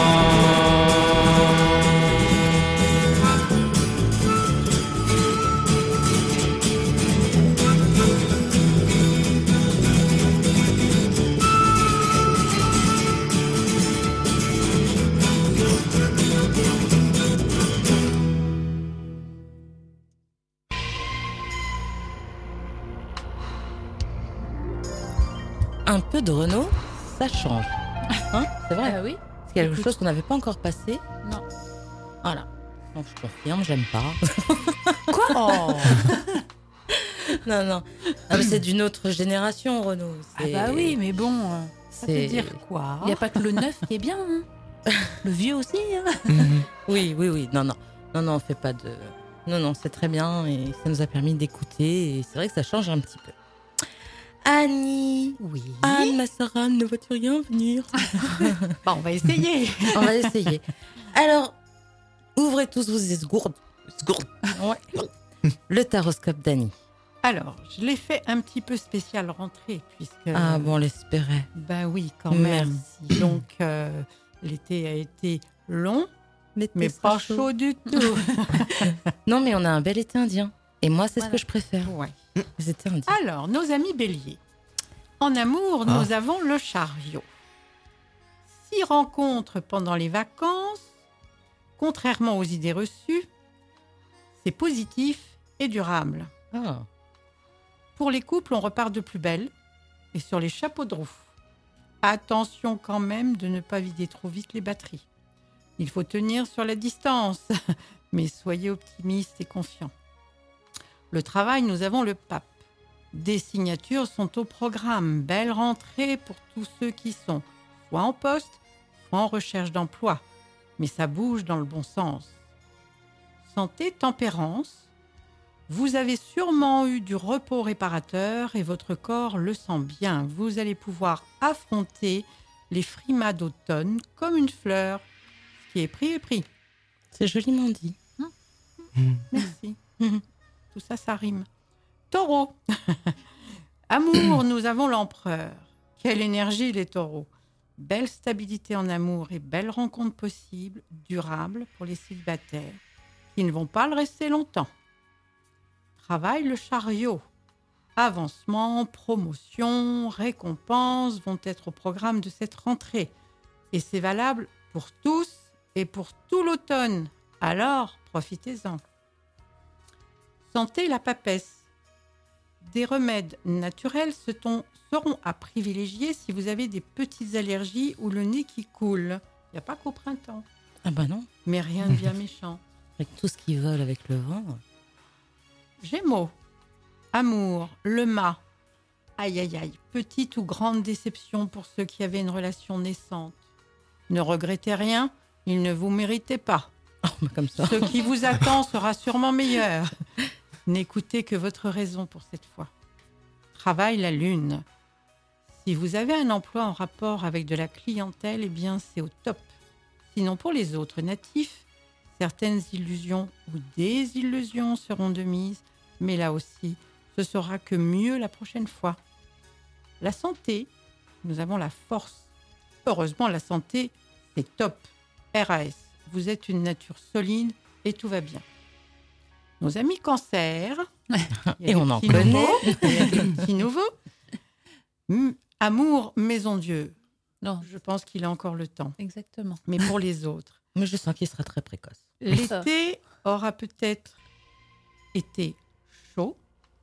Un peu de Renaud, ça change. Hein, c'est vrai. Ah oui. C'est quelque Écoute. chose qu'on n'avait pas encore passé. Non. Voilà. Donc je confirme, j'aime pas. Quoi oh. Non, non. Ah, mais c'est d'une autre génération, Renaud. Ah bah oui, mais bon, euh, ça C'est- veut dire quoi Il n'y a pas que le neuf qui est bien. Hein. Le vieux aussi. Hein. Oui, oui, oui. Non, non. Non, non, on fait pas de... Non, non, c'est très bien et ça nous a permis d'écouter et c'est vrai que ça change un petit peu. Annie. Oui. Anne, ma sœur Anne, ne vois-tu rien venir? Bah, on va essayer. On va essayer. Alors, ouvrez tous vos esgourdes. Esgourdes. Ouais. Le taroscope d'Annie. Alors, je l'ai fait un petit peu spécial rentrée, puisque... Ah bon, on l'espérait. Ben oui, quand même. Merci. Donc, euh, l'été a été long, L'été mais sera pas chaud. chaud du tout. Non, mais on a un bel été indien. Et moi, c'est Voilà. ce que je préfère. Ouais. Les étés indiens. Alors, nos amis béliers. En amour, Ah. nous avons le chariot. Six rencontres pendant les vacances, contrairement aux idées reçues, c'est positif et durable. Ah. Pour les couples, on repart de plus belle. et sur les chapeaux de roue. Attention quand même de ne pas vider trop vite les batteries. Il faut tenir sur la distance, mais soyez optimistes et confiants. Le travail, nous avons le pape. Des signatures sont au programme. Belle rentrée pour tous ceux qui sont soit en poste, soit en recherche d'emploi. Mais ça bouge dans le bon sens. Santé, tempérance. Vous avez sûrement eu du repos réparateur et votre corps le sent bien. Vous allez pouvoir affronter les frimas d'automne comme une fleur. Ce qui est pris est pris. C'est joliment dit. Merci. Tout ça, ça rime. Taureau. Amour, nous avons l'empereur. Quelle énergie les taureaux. Belle stabilité en amour et belles rencontres possibles, durables pour les célibataires qui ne vont pas le rester longtemps. Travail, le chariot. Avancement, promotion, récompenses vont être au programme de cette rentrée. Et c'est valable pour tous et pour tout l'automne. Alors, profitez-en. Santé, la papesse. Des remèdes naturels seront à privilégier si vous avez des petites allergies ou le nez qui coule. Il n'y a pas qu'au printemps. Ah bah non. Mais rien de bien méchant. Avec tout ce qui vole avec le vent. Gémeaux. Amour, le mât. Aïe, aïe, aïe. Petite ou grande déception pour ceux qui avaient une relation naissante. Ne regrettez rien, ils ne vous méritaient pas. Oh, bah comme ça. Ce qui vous attend sera sûrement meilleur. N'écoutez que votre raison pour cette fois. Travail, la lune. Si vous avez un emploi en rapport avec de la clientèle, eh bien c'est au top. Sinon pour les autres natifs, certaines illusions ou désillusions seront de mise, mais là aussi, ce sera que mieux la prochaine fois. La santé, nous avons la force. Heureusement, la santé, c'est top. R A S, vous êtes une nature solide et tout va bien. Nos amis cancer, et on en connaît. Nouveaux, il y a des petits nouveaux. Mmh, amour, maison Dieu. Non, je pense qu'il a encore le temps. Exactement. Mais pour les autres. Mais je sens qu'il sera très précoce. L'été aura peut-être été chaud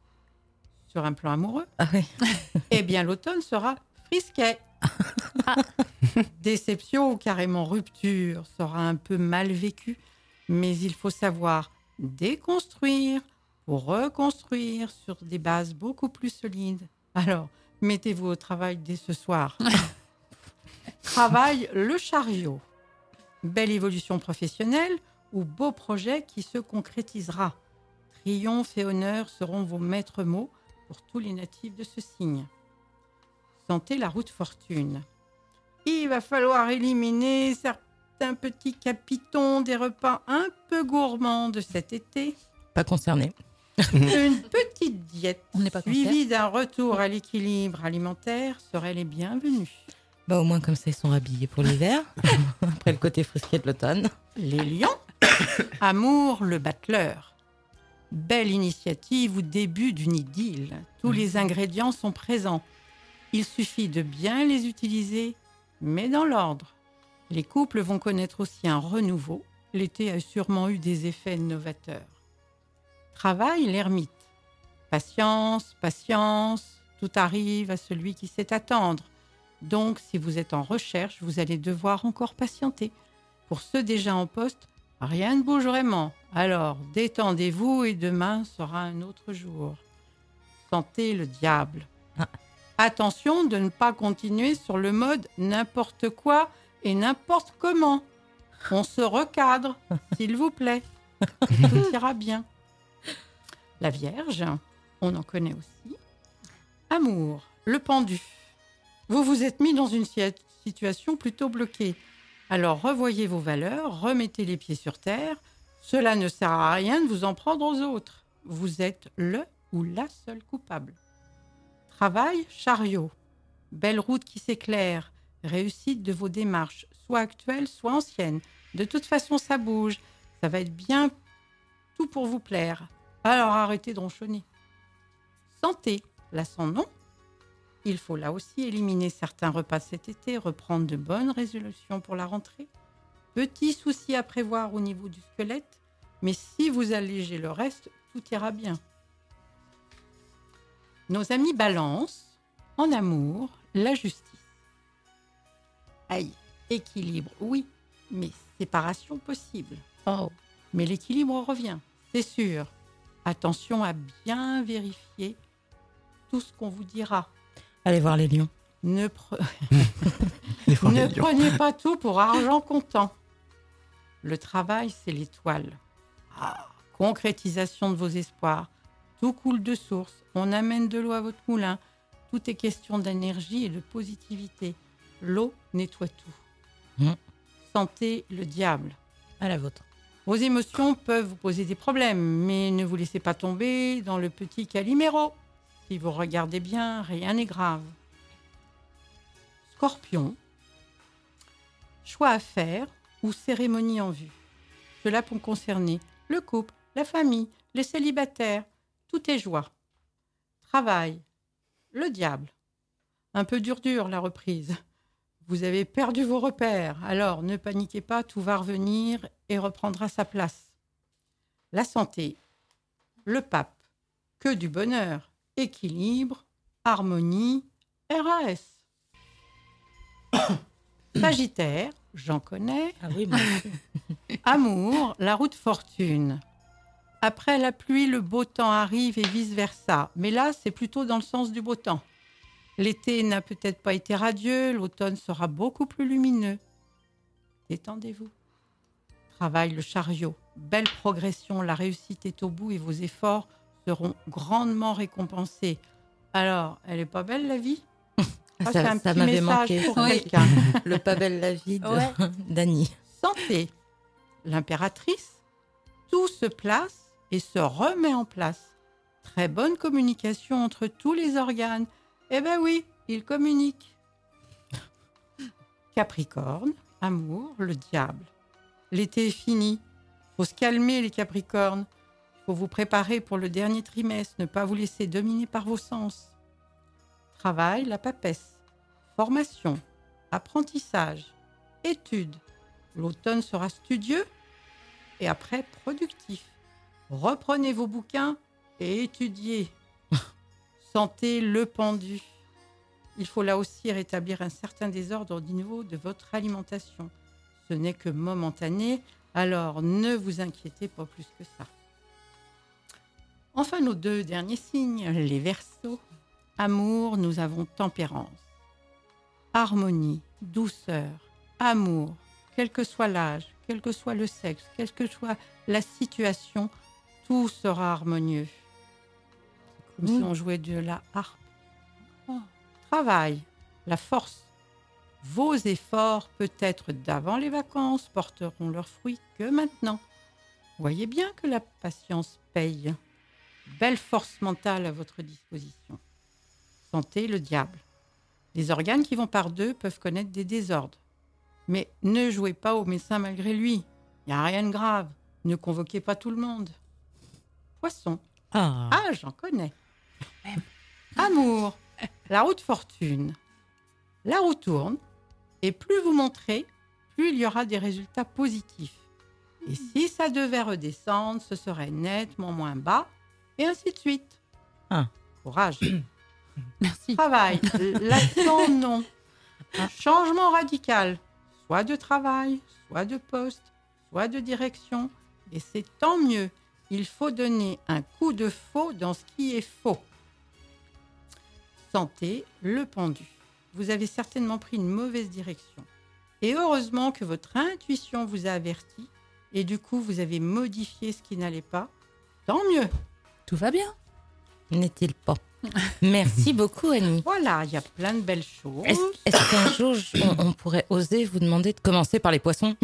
sur un plan amoureux. Ah oui. Eh bien, l'automne sera frisquet. Ah. Déception ou carrément rupture sera un peu mal vécu, mais il faut savoir déconstruire pour reconstruire sur des bases beaucoup plus solides. Alors, mettez-vous au travail dès ce soir. Travail, le chariot. Belle évolution professionnelle ou beau projet qui se concrétisera. Triomphe et honneur seront vos maîtres mots pour tous les natifs de ce signe. Santé, la route fortune. Il va falloir éliminer certains petits capitons des repas un peu gourmands de cet été. Pas concerné. Une petite diète On n'est pas suivie d'un retour à l'équilibre alimentaire serait les bienvenus. Bah au moins comme ça ils sont habillés pour l'hiver. Après le côté frisquet de l'automne. Les lions. Amour, le battleur. Belle initiative ou début d'une idylle. Tous les ingrédients sont présents. Il suffit de bien les utiliser, mais dans l'ordre. Les couples vont connaître aussi un renouveau. L'été a sûrement eu des effets novateurs. Travail, l'ermite. Patience, patience, tout arrive à celui qui sait attendre. Donc, si vous êtes en recherche, vous allez devoir encore patienter. Pour ceux déjà en poste, rien ne bouge vraiment. Alors, détendez-vous et demain sera un autre jour. Santé, le diable. Ah. Attention de ne pas continuer sur le mode n'importe quoi et n'importe comment. On se recadre, s'il vous plaît. Tout ira bien. La Vierge, on en connaît aussi. Amour, le pendu. Vous vous êtes mis dans une situation plutôt bloquée. Alors revoyez vos valeurs, remettez les pieds sur terre. Cela ne sert à rien de vous en prendre aux autres. Vous êtes le ou la seule coupable. Travail, chariot. Belle route qui s'éclaire. Réussite de vos démarches, soit actuelles, soit anciennes. De toute façon, ça bouge. Ça va être bien tout pour vous plaire. Alors arrêtez de ronchonner. Santé, là sans nom. Il faut là aussi éliminer certains repas cet été, reprendre de bonnes résolutions pour la rentrée. Petits soucis à prévoir au niveau du squelette, mais si vous allégez le reste, tout ira bien. Nos amis balance, En amour, la justice. Aïe, équilibre, oui, mais séparation possible. Oh. Mais l'équilibre revient, c'est sûr. Attention à bien vérifier tout ce qu'on vous dira. Allez voir les lions. Ne, pre... Les fois ne les lions. prenez pas tout pour argent comptant. Le travail, c'est l'étoile. Ah, concrétisation de vos espoirs. Tout coule de source. On amène de l'eau à votre moulin. Tout est question d'énergie et de positivité. L'eau nettoie tout. Mmh. Santé, le diable. À la vôtre. Vos émotions peuvent vous poser des problèmes, mais ne vous laissez pas tomber dans le petit Calimero. Si vous regardez bien, rien n'est grave. Scorpion. Choix à faire ou cérémonie en vue. Cela peut concerner le couple, la famille, les célibataires. Tout est joie. Travail. Le diable. Un peu dur dur la reprise. Vous avez perdu vos repères, alors ne paniquez pas, tout va revenir et reprendra sa place. La santé. Le pape. Que du bonheur. Équilibre. Harmonie. R A S. Sagittaire. J'en connais. Ah oui, moi aussi. Amour, la route fortune. Après la pluie, le beau temps arrive et vice-versa. Mais là, c'est plutôt dans le sens du beau temps. L'été n'a peut-être pas été radieux, l'automne sera beaucoup plus lumineux. Détendez-vous. Travail, le chariot. Belle progression, la réussite est au bout et vos efforts seront grandement récompensés. Alors, elle est pas belle la vie ? Ça, c'est un ça petit m'avait message manqué. pour Oui. quelqu'un. Le pas belle la vie de- Ouais. d'Annie. Santé. L'impératrice. Tout se place et se remet en place. Très bonne communication entre tous les organes. Eh ben oui, ils communiquent. Capricorne. Amour, le diable. L'été est fini. Faut se calmer les Capricornes. Faut vous préparer pour le dernier trimestre. Ne pas vous laisser dominer par vos sens. Travail, la papesse. Formation, apprentissage, études. L'automne sera studieux et après productif. Reprenez vos bouquins et étudiez. Santé, le pendu. Il faut là aussi rétablir un certain désordre au niveau de votre alimentation. Ce n'est que momentané, alors ne vous inquiétez pas plus que ça. Enfin, nos deux derniers signes, les Verseaux. Amour, nous avons tempérance. Harmonie, douceur, amour, quel que soit l'âge, quel que soit le sexe, quelle que soit la situation, tout sera harmonieux. Comme si on jouait de la harpe. Oh. Travail, la force. Vos efforts, peut-être d'avant les vacances, porteront leurs fruits que maintenant. Voyez bien que la patience paye. Belle force mentale à votre disposition. Santé, le diable. Les organes qui vont par deux peuvent connaître des désordres. Mais ne jouez pas au médecin malgré lui. Il n'y a rien de grave. Ne convoquez pas tout le monde. Poisson. Ah, Ah, j'en connais. Amour. La roue de fortune. La roue tourne. Et plus vous montrez, plus il y aura des résultats positifs. Et si ça devait redescendre, ce serait nettement moins bas. Et ainsi de suite. Ah. Courage. Merci. Travail, l'accent non. Changement radical, soit de travail, soit de poste, soit de direction. Et c'est tant mieux. Il faut donner un coup de faux dans ce qui est faux. Santé, le pendu. Vous avez certainement pris une mauvaise direction. Et heureusement que votre intuition vous a averti. Et du coup, vous avez modifié ce qui n'allait pas. Tant mieux. Tout va bien. n'est-il pas? Merci beaucoup, Annie. Voilà, il y a plein de belles choses. Est-ce, est-ce qu'un jour, je- on, on pourrait oser vous demander de commencer par les poissons?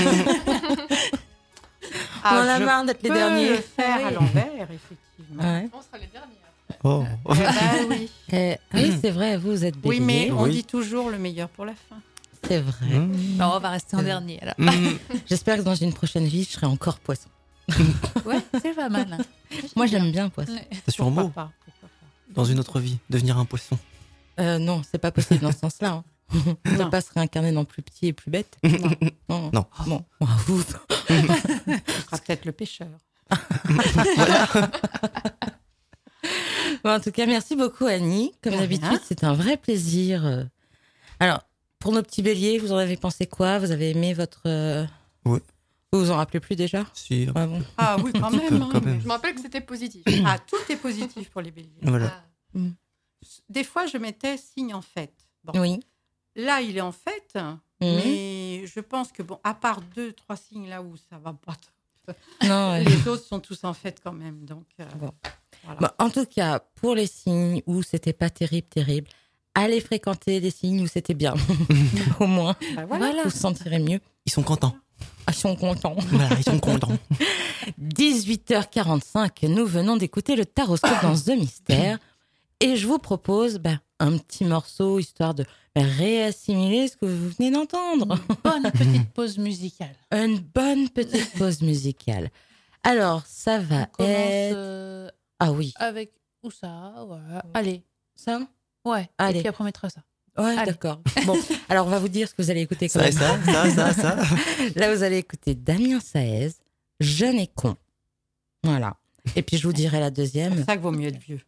Ah, on en a je marre d'être les peux derniers. le faire Ah à oui. l'envers, effectivement. Ouais. On sera les derniers. Oh. Eh ben oui. Eh, ah oui, c'est vrai, vous êtes Oui, mais bélier. on Oui. dit toujours le meilleur pour la fin. C'est vrai. Mmh. Bon, on va rester en dernier alors. Mmh. J'espère que dans une prochaine vie, je serai encore poisson. Ouais, c'est pas mal. hein. Moi, j'aime bien poisson. Ouais. C'est sur un Pourquoi mot. pas, pourquoi pas. Dans une autre vie, devenir un poisson. Euh, non, c'est pas possible dans ce sens-là. Hein. On ne Non. peut pas se réincarner dans plus petit et plus bête. Non, Non. Non. Bon, bon, vous. ce sera peut-être le pêcheur. Bon, en tout cas, merci beaucoup, Annie. Comme De d'habitude, rien. c'est un vrai plaisir. Alors, pour nos petits béliers, vous en avez pensé quoi? Vous avez aimé votre... euh, Oui. Vous vous en rappelez plus déjà? Si. Ah bon. Ah oui, quand Un petit même. peu, hein, quand même. mais- Je me rappelle que c'était positif. Ah, tout est positif pour les béliers. Voilà. Ah. Des fois, je mettais signe en fait. Bon. Oui. Là, il est en fait, Mhm. mais je pense que, bon, à part deux, trois signes là où ça va pas, Non, ouais. les autres sont tous en fait quand même. Donc, euh, Bon. voilà. Bon, en tout cas, pour les signes où c'était pas terrible, terrible, allez fréquenter les signes où c'était bien. Au moins, Bah, voilà. vous vous sentirez mieux. Ils sont contents. Ah, ils sont contents. Voilà, ils sont contents. dix-huit heures quarante-cinq, nous venons d'écouter le Taroscope dans The Mystère. Et je vous propose ben, un petit morceau, histoire de ben, réassimiler ce que vous venez d'entendre. Bonne petite pause musicale. Une bonne petite pause musicale. Alors, ça va On commence être... euh, Ah oui, avec où ça voilà. Allez, ça ouais. Allez. Et puis après on mettra ça. Ouais, Allez. d'accord. Bon, alors on va vous dire ce que vous allez écouter quand Ça et même. ça, ça, ça, ça. Là, vous allez écouter Damien Saez, Jeune et con. Voilà. Et puis, je vous dirai la C'est deuxième. pour ça qu'il vaut mieux être vieux.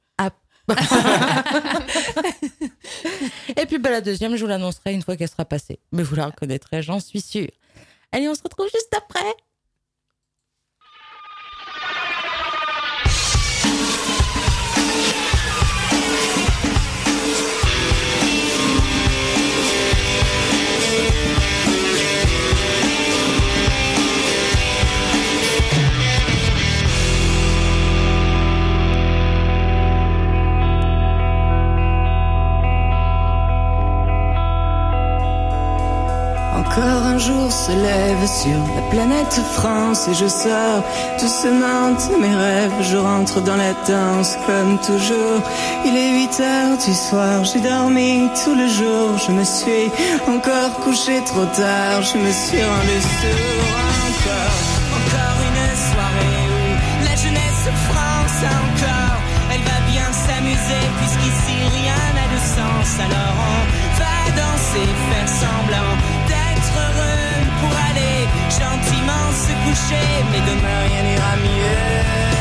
Et puis, bah, la deuxième, je vous l'annoncerai une fois qu'elle sera passée. Mais vous la reconnaîtrez, j'en suis sûre. Allez, on se retrouve juste après. Encore un jour se lève sur la planète France et je sors doucement de mes rêves. Je rentre dans la danse comme toujours. Il est huit heures du soir, j'ai dormi tout le jour. Je me suis encore couché trop tard, je me suis rendu sourd. Encore, encore une soirée où la jeunesse France encore. Elle va bien s'amuser puisqu'ici rien n'a de sens. Alors on va danser, faire semblant d'être heureux pour aller gentiment se coucher. Mais demain rien n'ira mieux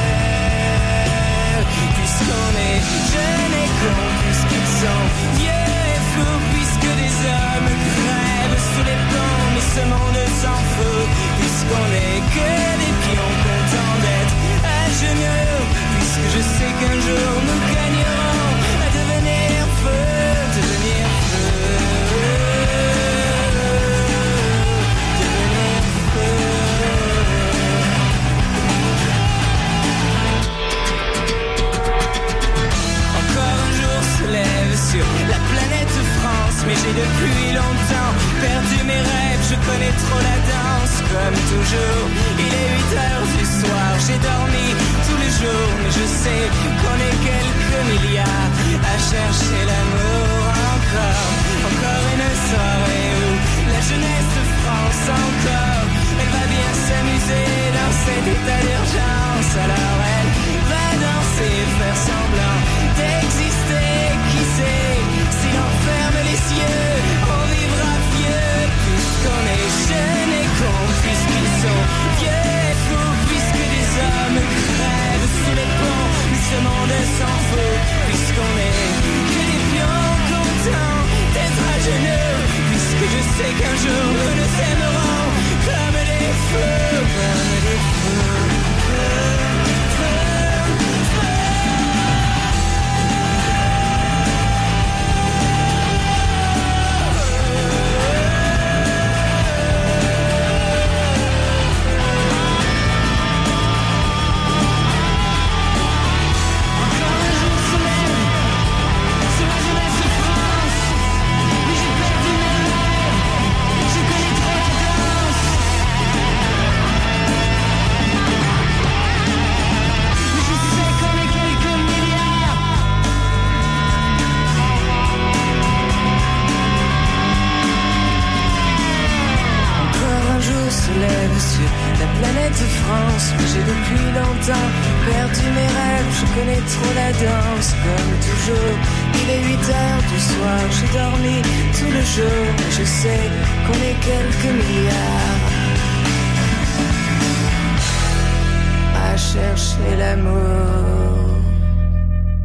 puisqu'on est jeunes et cons, puisqu'ils sont vieux et fous, puisque des hommes crèvent sous les ponts. Mais ce monde s'en fout puisqu'on est que des pions contents d'être à genoux. Puisque je sais qu'un jour nous gagnerons à devenir feu, devenir feu, devenir feu. Encore un jour se lève sur la planète France, mais j'ai depuis longtemps perdu mes rêves. Je connais trop la danse, comme toujours. Il est huit heures du soir, j'ai dormi tous les jours, mais je sais qu'on est quelques milliards à chercher l'amour. Encore, encore une soirée où la jeunesse de France encore, elle va bien s'amuser dans cet état d'urgence. Alors elle va danser, faire semblant d'exister. Qui sait, si l'on ferme les yeux, on vivra vieux, puisqu'on est jeunes et cons, puisqu'ils sont vieux et fous, puisque des hommes crèvent sous les ponts. Mais ce monde s'en fout, puisqu'on est que des pions contents d'être à genoux, puisque je sais qu'un jour nous nous aimerons comme des feux, comme des feux, feux, feux, feux. France, mais j'ai depuis longtemps perdu mes rêves. Je connais trop la danse, comme toujours. Il est huit heures du soir, j'ai dormi tout le jour. Mais je sais qu'on est quelques milliards à chercher l'amour.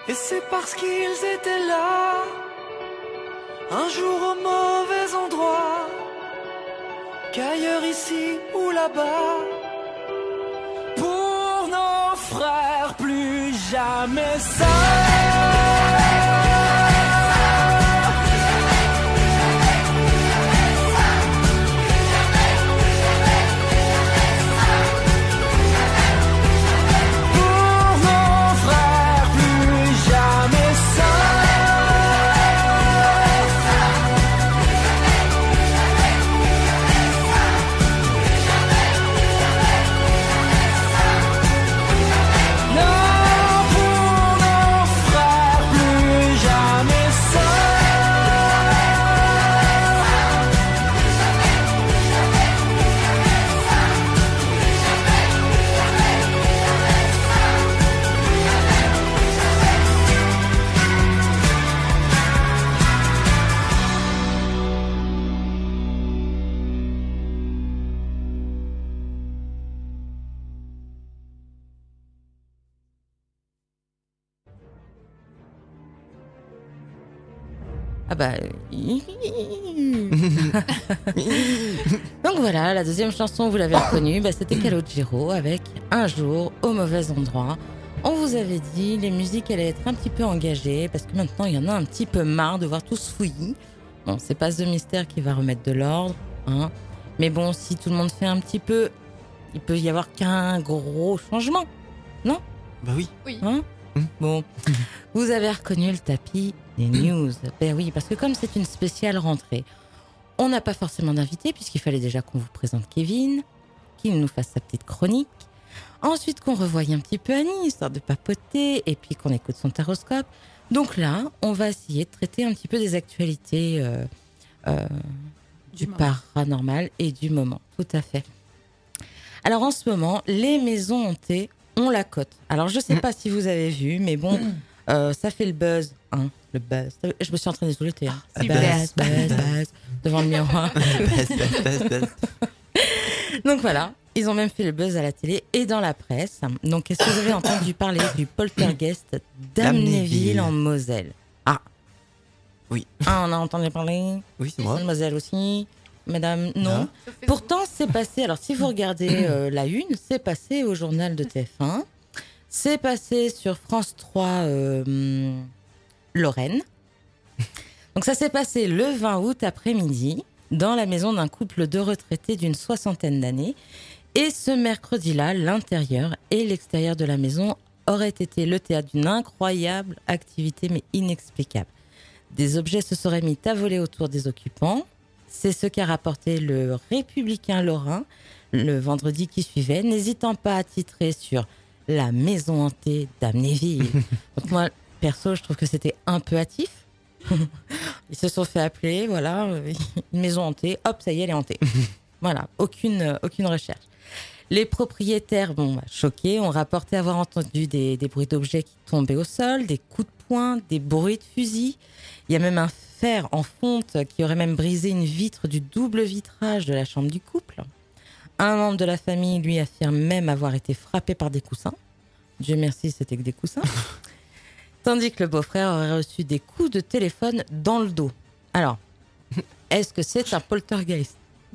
Et c'est parce qu'ils étaient là, un jour au mauvais endroit, qu'ailleurs ici ou là-bas, pour nos frères plus jamais seuls. Ah bah... Donc voilà, la deuxième chanson, vous l'avez reconnue, bah c'était Calogero avec Un jour au mauvais endroit. On vous avait dit, les musiques allaient être un petit peu engagées parce que maintenant il y en a un petit peu marre de voir tout ce fouillis. Bon, c'est pas The Mystère qui va remettre de l'ordre, hein. Mais bon, si tout le monde fait un petit peu, il peut y avoir qu'un gros changement, non ? Bah oui. Oui. Hein ? Bon, vous avez reconnu le tapis des news. Ben oui, parce que comme c'est une spéciale rentrée, on n'a pas forcément d'invité puisqu'il fallait déjà qu'on vous présente Kevin, qu'il nous fasse sa petite chronique, ensuite qu'on revoie un petit peu Annie, histoire de papoter, et puis qu'on écoute son taroscope. Donc là, on va essayer de traiter un petit peu des actualités euh, euh, du, du paranormal et du moment. Tout à fait. Alors en ce moment, les maisons hantées ont la cote. Alors je sais pas si vous avez vu, mais bon, euh, ça fait le buzz, hein, le buzz. Je me suis entraînée tout l'été. Hein. Si, buzz, buzz, buzz, buzz, devant le miroir. Buzz, buzz, buzz, buzz. Donc voilà, ils ont même fait le buzz à la télé et dans la presse. Donc est-ce que vous avez entendu parler du poltergeist d'Amnéville en Moselle ? Ah. Oui. Ah, on a entendu parler ? Oui, c'est moi. Moselle aussi. Madame, non. Ah. Pourtant, c'est passé. Alors, si vous regardez euh, la une, c'est passé au journal de T F un. C'est passé sur France trois euh, Lorraine. Donc, ça s'est passé le vingt août après-midi dans la maison d'un couple de retraités d'une soixantaine d'années. Et ce mercredi-là, l'intérieur et l'extérieur de la maison auraient été le théâtre d'une incroyable activité, mais inexplicable. Des objets se seraient mis à voler autour des occupants. C'est ce qu'a rapporté le Républicain lorrain le vendredi qui suivait, n'hésitant pas à titrer sur la maison hantée d'Amnéville. Donc moi, perso, je trouve que c'était un peu hâtif. Ils se sont fait appeler, voilà, une maison hantée, hop, ça y est, elle est hantée. Voilà, aucune, aucune recherche. Les propriétaires, bon, bah, choqués, ont rapporté avoir entendu des, des bruits d'objets qui tombaient au sol, des coups de poing, des bruits de fusil. Il y a même un fer en fonte qui aurait même brisé une vitre du double vitrage de la chambre du couple. Un membre de la famille, lui, affirme même avoir été frappé par des coussins. Dieu merci, c'était que des coussins. Tandis que le beau-frère aurait reçu des coups de téléphone dans le dos. Alors, est-ce que c'est un poltergeist ?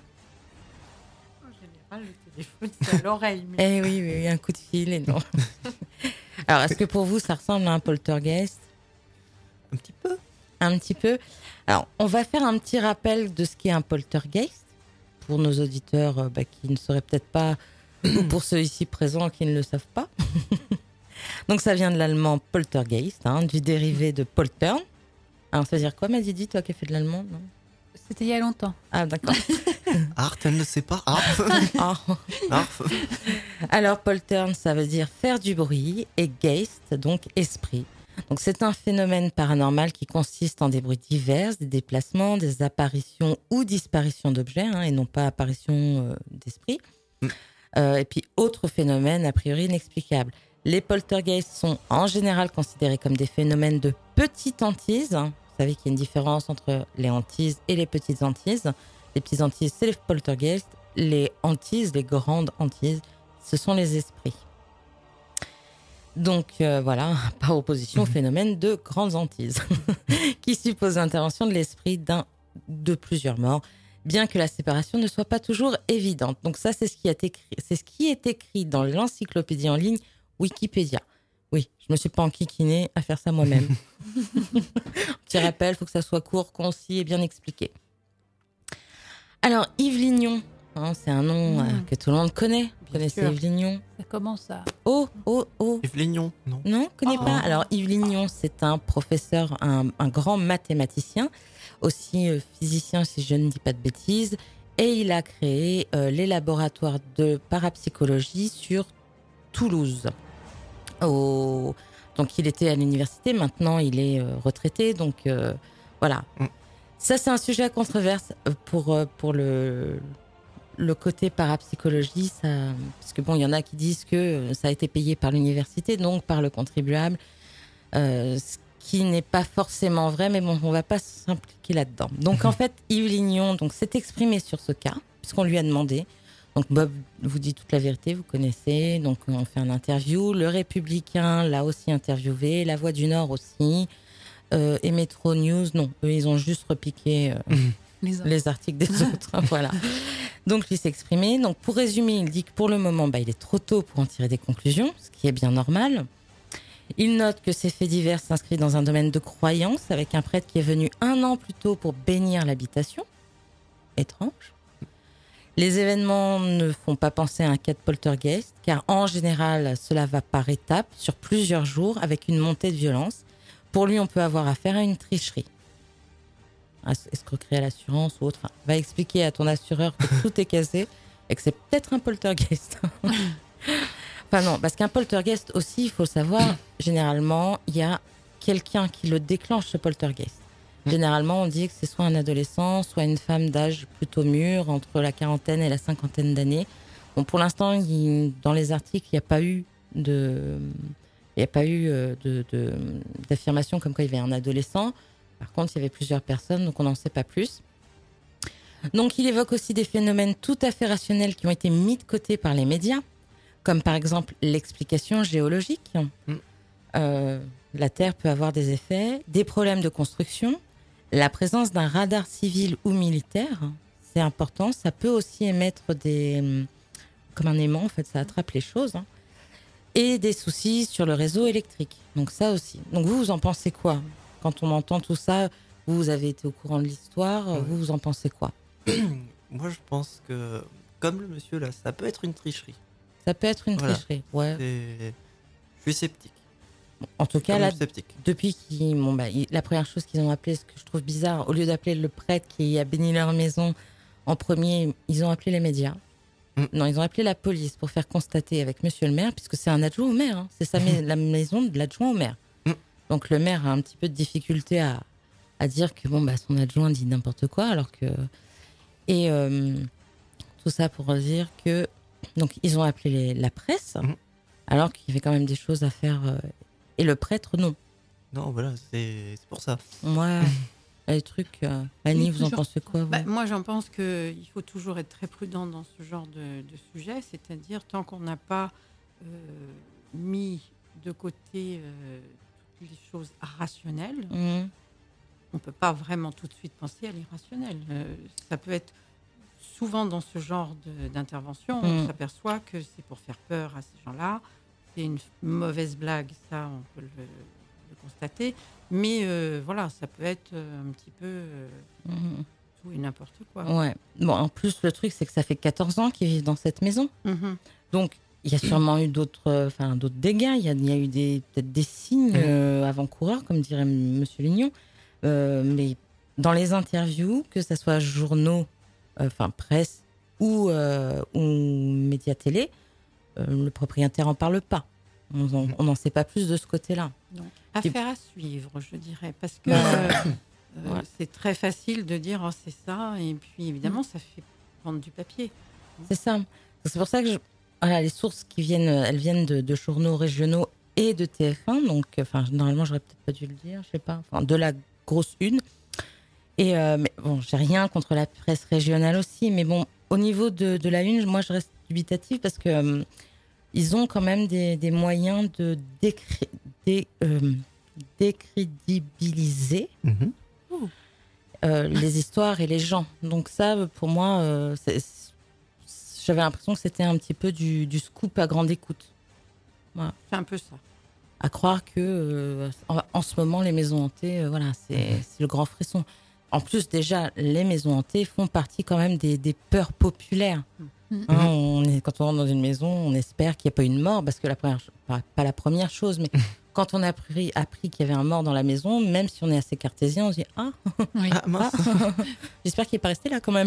En général, le téléphone, c'est à l'oreille. Mais... Eh oui, oui, oui, un coup de fil et non. Alors, est-ce que pour vous, ça ressemble à un poltergeist ? Un petit peu. Un petit peu. Alors, on va faire un petit rappel de ce qu'est un poltergeist pour nos auditeurs euh, bah, qui ne sauraient peut-être pas, ou pour ceux ici présents qui ne le savent pas. Donc, ça vient de l'allemand poltergeist, hein, du dérivé de poltern. Alors, ça veut dire quoi, ma Didi, toi qui as fait de l'allemand, non ? C'était il y a longtemps. Ah, d'accord. Art, elle ne sait pas. Arf. Arf. Arf. Alors, poltern, ça veut dire faire du bruit, et geist, donc esprit. Donc, c'est un phénomène paranormal qui consiste en des bruits divers, des déplacements, des apparitions ou disparitions d'objets, hein, et non pas apparitions euh, d'esprit. Mm. Euh, et puis, autre phénomène a priori inexplicable. Les poltergeists sont en général considérés comme des phénomènes de petite hantise. Vous savez qu'il y a une différence entre les hantises et les petites hantises. Les petites hantises, c'est les poltergeists. Les hantises, les grandes hantises, ce sont les esprits. Donc euh, voilà, par opposition au phénomène de grandes hantises, qui suppose l'intervention de l'esprit d'un de plusieurs morts, bien que la séparation ne soit pas toujours évidente. Donc ça, c'est ce qui est écrit, c'est ce qui est écrit dans l'encyclopédie en ligne Wikipédia. Oui, je me suis pas enquiquinée à faire ça moi-même. Petit rappel, il faut que ça soit court, concis et bien expliqué. Alors, Yves Lignon, hein, c'est un nom euh, que tout le monde connaît. Vous connaissez sûr. Yves Lignon? Ça commence à... Oh, oh, oh. Yves Lignon, non. Non, connais Oh. pas. Alors, Yves Lignon, c'est un professeur, un, un grand mathématicien, aussi euh, physicien, si je ne dis pas de bêtises. Et il a créé euh, les laboratoires de parapsychologie sur Toulouse. Au... Donc, il était à l'université. Maintenant, il est euh, retraité. Donc, euh, voilà. Mm. Ça, c'est un sujet à controverse pour, euh, pour le, le côté parapsychologie. Ça... Parce que, bon, il y en a qui disent que ça a été payé par l'université, donc par le contribuable. Euh, ce qui n'est pas forcément vrai, mais bon, on ne va pas s'impliquer là-dedans. Donc, en fait, Yves Lignon donc, s'est exprimé sur ce cas, puisqu'on lui a demandé. Donc, Bob vous dit toute la vérité, vous connaissez. Donc, on fait un interview. Le Républicain l'a aussi interviewé. La Voix du Nord aussi. Euh, et Métro News, non. Eux, ils ont juste repiqué euh, Les, les articles des autres. Voilà. Donc, lui s'est exprimé. Donc, pour résumer, il dit que pour le moment, bah, il est trop tôt pour en tirer des conclusions, ce qui est bien normal. Il note que ces faits divers s'inscrivent dans un domaine de croyance, avec un prêtre qui est venu un an plus tôt pour bénir l'habitation. Étrange. Les événements ne font pas penser à un cas de poltergeist, car en général, cela va par étapes, sur plusieurs jours, avec une montée de violence. Pour lui, on peut avoir affaire à une tricherie. Escroquerie à l'assurance ou autre. Enfin, va expliquer à ton assureur que tout est casé et que c'est peut-être un poltergeist. Enfin non, parce qu'un poltergeist aussi, il faut savoir, généralement, il y a quelqu'un qui le déclenche, ce poltergeist. Généralement, on dit que c'est soit un adolescent, soit une femme d'âge plutôt mûr, entre la quarantaine et la cinquantaine d'années. Bon, pour l'instant, il, dans les articles, il n'y a pas eu de... Il n'y a pas eu de, de, d'affirmation comme quoi il y avait un adolescent. Par contre, il y avait plusieurs personnes, donc on n'en sait pas plus. Donc, il évoque aussi des phénomènes tout à fait rationnels qui ont été mis de côté par les médias, comme par exemple l'explication géologique. Mm. Euh, la Terre peut avoir des effets, des problèmes de construction, la présence d'un radar civil ou militaire, c'est important. Ça peut aussi émettre des... comme un aimant, en fait, ça attrape les choses. Hein. Et des soucis sur le réseau électrique. Donc ça aussi. Donc vous, vous en pensez quoi? Quand on entend tout ça, vous, vous avez été au courant de l'histoire, ouais. vous, vous en pensez quoi? Moi, je pense que, comme le monsieur là, ça peut être une tricherie. Ça peut être une voilà. tricherie, ouais. Et... Je suis sceptique. En tout cas, comme là, sceptique. depuis qu'ils... Bon, bah, la première chose qu'ils ont appelé, ce que je trouve bizarre, au lieu d'appeler le prêtre qui a béni leur maison en premier, ils ont appelé les médias. Mm. Non, ils ont appelé la police pour faire constater avec monsieur le maire, puisque c'est un adjoint au maire. Hein. C'est sa mm. la maison de l'adjoint au maire. Mm. Donc le maire a un petit peu de difficulté à, à dire que bon, bah, son adjoint dit n'importe quoi, alors que... Et euh, tout ça pour dire que... Donc ils ont appelé les, la presse, mm. alors qu'il y avait quand même des choses à faire. Euh, et le prêtre, non. Non, voilà, c'est, c'est pour ça. Ouais. Les trucs, euh, Annie, vous en pensez quoi vous bah, Moi, j'en pense qu'il faut toujours être très prudent dans ce genre de, de sujet, c'est-à-dire tant qu'on n'a pas euh, mis de côté euh, toutes les choses rationnelles, mmh. on ne peut pas vraiment tout de suite penser à l'irrationnel. Euh, ça peut être souvent dans ce genre de, d'intervention, mmh. on s'aperçoit que c'est pour faire peur à ces gens-là, c'est une mauvaise blague, ça, on peut le, le constater. Mais euh, voilà, ça peut être euh, un petit peu euh, mmh. tout et n'importe quoi. Ouais. Bon, en plus, le truc, c'est que ça fait quatorze ans qu'ils vivent dans cette maison. Mmh. Donc, il y a sûrement eu d'autres, enfin, d'autres dégâts. Il y a, il y a eu des, peut-être des signes euh, avant-coureurs, comme dirait M. Lignon. Euh, mais dans les interviews, que ce soit journaux, enfin, euh, presse ou, euh, ou médias télé, euh, le propriétaire n'en parle pas. On n'en sait pas plus de ce côté-là. Donc, affaire à suivre, je dirais, parce que euh, ouais. c'est très facile de dire oh, c'est ça, et puis évidemment, mmh. ça fait prendre du papier. C'est ça. C'est pour ça que je... voilà, les sources qui viennent, elles viennent de, de journaux régionaux et de T F un, donc enfin, normalement, j'aurais peut-être pas dû le dire, je sais pas, enfin, de la grosse une. Et euh, mais bon, j'ai rien contre la presse régionale aussi, mais bon, au niveau de, de la une, moi, je reste dubitative parce que euh, ils ont quand même des, des moyens de décré- dé- euh, décrédibiliser Mhm. euh, les histoires et les gens. Donc ça, pour moi, euh, c'est- c'est- j'avais l'impression que c'était un petit peu du, du scoop à grande écoute. Voilà. C'est un peu ça. À croire que euh, en, en ce moment, les maisons hantées, euh, voilà, c'est, c'est le grand frisson. En plus, déjà, les maisons hantées font partie quand même des, des peurs populaires. Mhm. Hein, on est, quand on rentre dans une maison, on espère qu'il n'y a pas une mort, parce que la première, pas, pas la première chose, mais quand on a appris, appris qu'il y avait un mort dans la maison, même si on est assez cartésien, on se dit ah, Oui. Ah, mince. ah, j'espère qu'il n'est pas resté là quand même.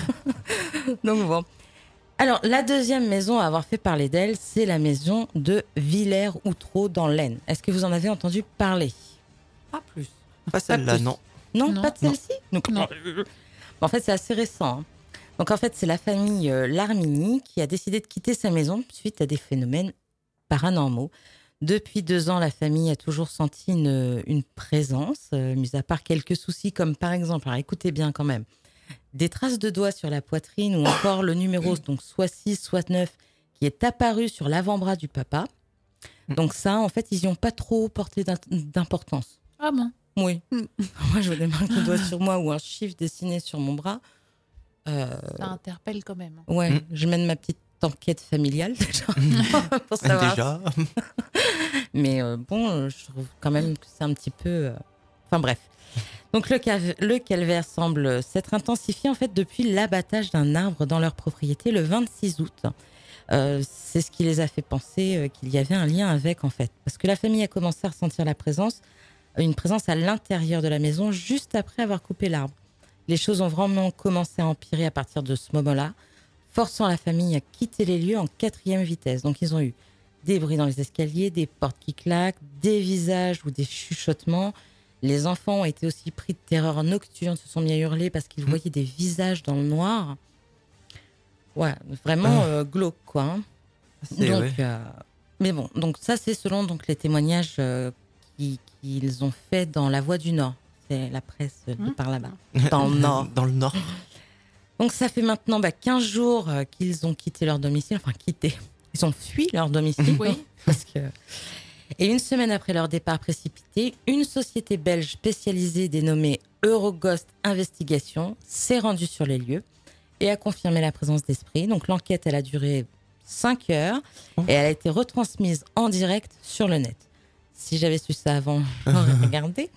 Donc bon. Alors, la deuxième maison à avoir fait parler d'elle, c'est la maison de Villers-Outreau dans l'Aisne. Est-ce que vous en avez entendu parler? Pas plus. Pas celle-là, plus. non. Non, Non. pas de celle-ci. Donc, Non. en fait, c'est assez récent. hein. Donc, en fait, c'est la famille euh, Larmini qui a décidé de quitter sa maison suite à des phénomènes paranormaux. Depuis deux ans, la famille a toujours senti une, une présence, euh, mis à part quelques soucis, comme par exemple, alors écoutez bien quand même, des traces de doigts sur la poitrine ou encore le numéro, donc soit six, soit neuf, qui est apparu sur l'avant-bras du papa. Donc ça, en fait, ils n'y ont pas trop porté d'im- d'importance. Ah bon? Oui. Moi, je vois des marques de doigts sur moi ou un chiffre dessiné sur mon bras. Euh, Ça interpelle quand même. ouais, Mm. je mène ma petite enquête familiale déjà pour savoir. Déjà. Mais euh, bon, euh, je trouve quand même que c'est un petit peu. euh, Enfin bref. Donc le, cal- le calvaire semble s'être intensifié en fait depuis l'abattage d'un arbre dans leur propriété le vingt-six août. Euh, c'est ce qui les a fait penser euh, qu'il y avait un lien avec en fait, parce que la famille a commencé à ressentir la présence, une présence à l'intérieur de la maison juste après avoir coupé l'arbre. Les choses ont vraiment commencé à empirer à partir de ce moment-là, forçant la famille à quitter les lieux en quatrième vitesse. Donc ils ont eu des bruits dans les escaliers, des portes qui claquent, des visages ou des chuchotements. Les enfants ont été aussi pris de terreur nocturne, se sont mis à hurler parce qu'ils voyaient des visages dans le noir. Ouais, vraiment Ah. euh, glauque, quoi. hein. C'est- Donc, ouais. euh, mais bon, donc ça, c'est selon donc, les témoignages euh, qui- qu'ils ont fait dans La Voix du Nord. C'est la presse de Mmh. par là-bas, dans le Nord. Dans le Nord. Donc ça fait maintenant bah, quinze jours euh, qu'ils ont quitté leur domicile, enfin quitté, ils ont fui leur domicile. Oui. Parce que... Et une semaine après leur départ précipité, une société belge spécialisée dénommée Euroghost Investigation s'est rendue sur les lieux et a confirmé la présence d'esprits. Donc l'enquête, elle a duré cinq heures et elle a été retransmise en direct sur le net. Si j'avais su ça avant, j'aurais regardé.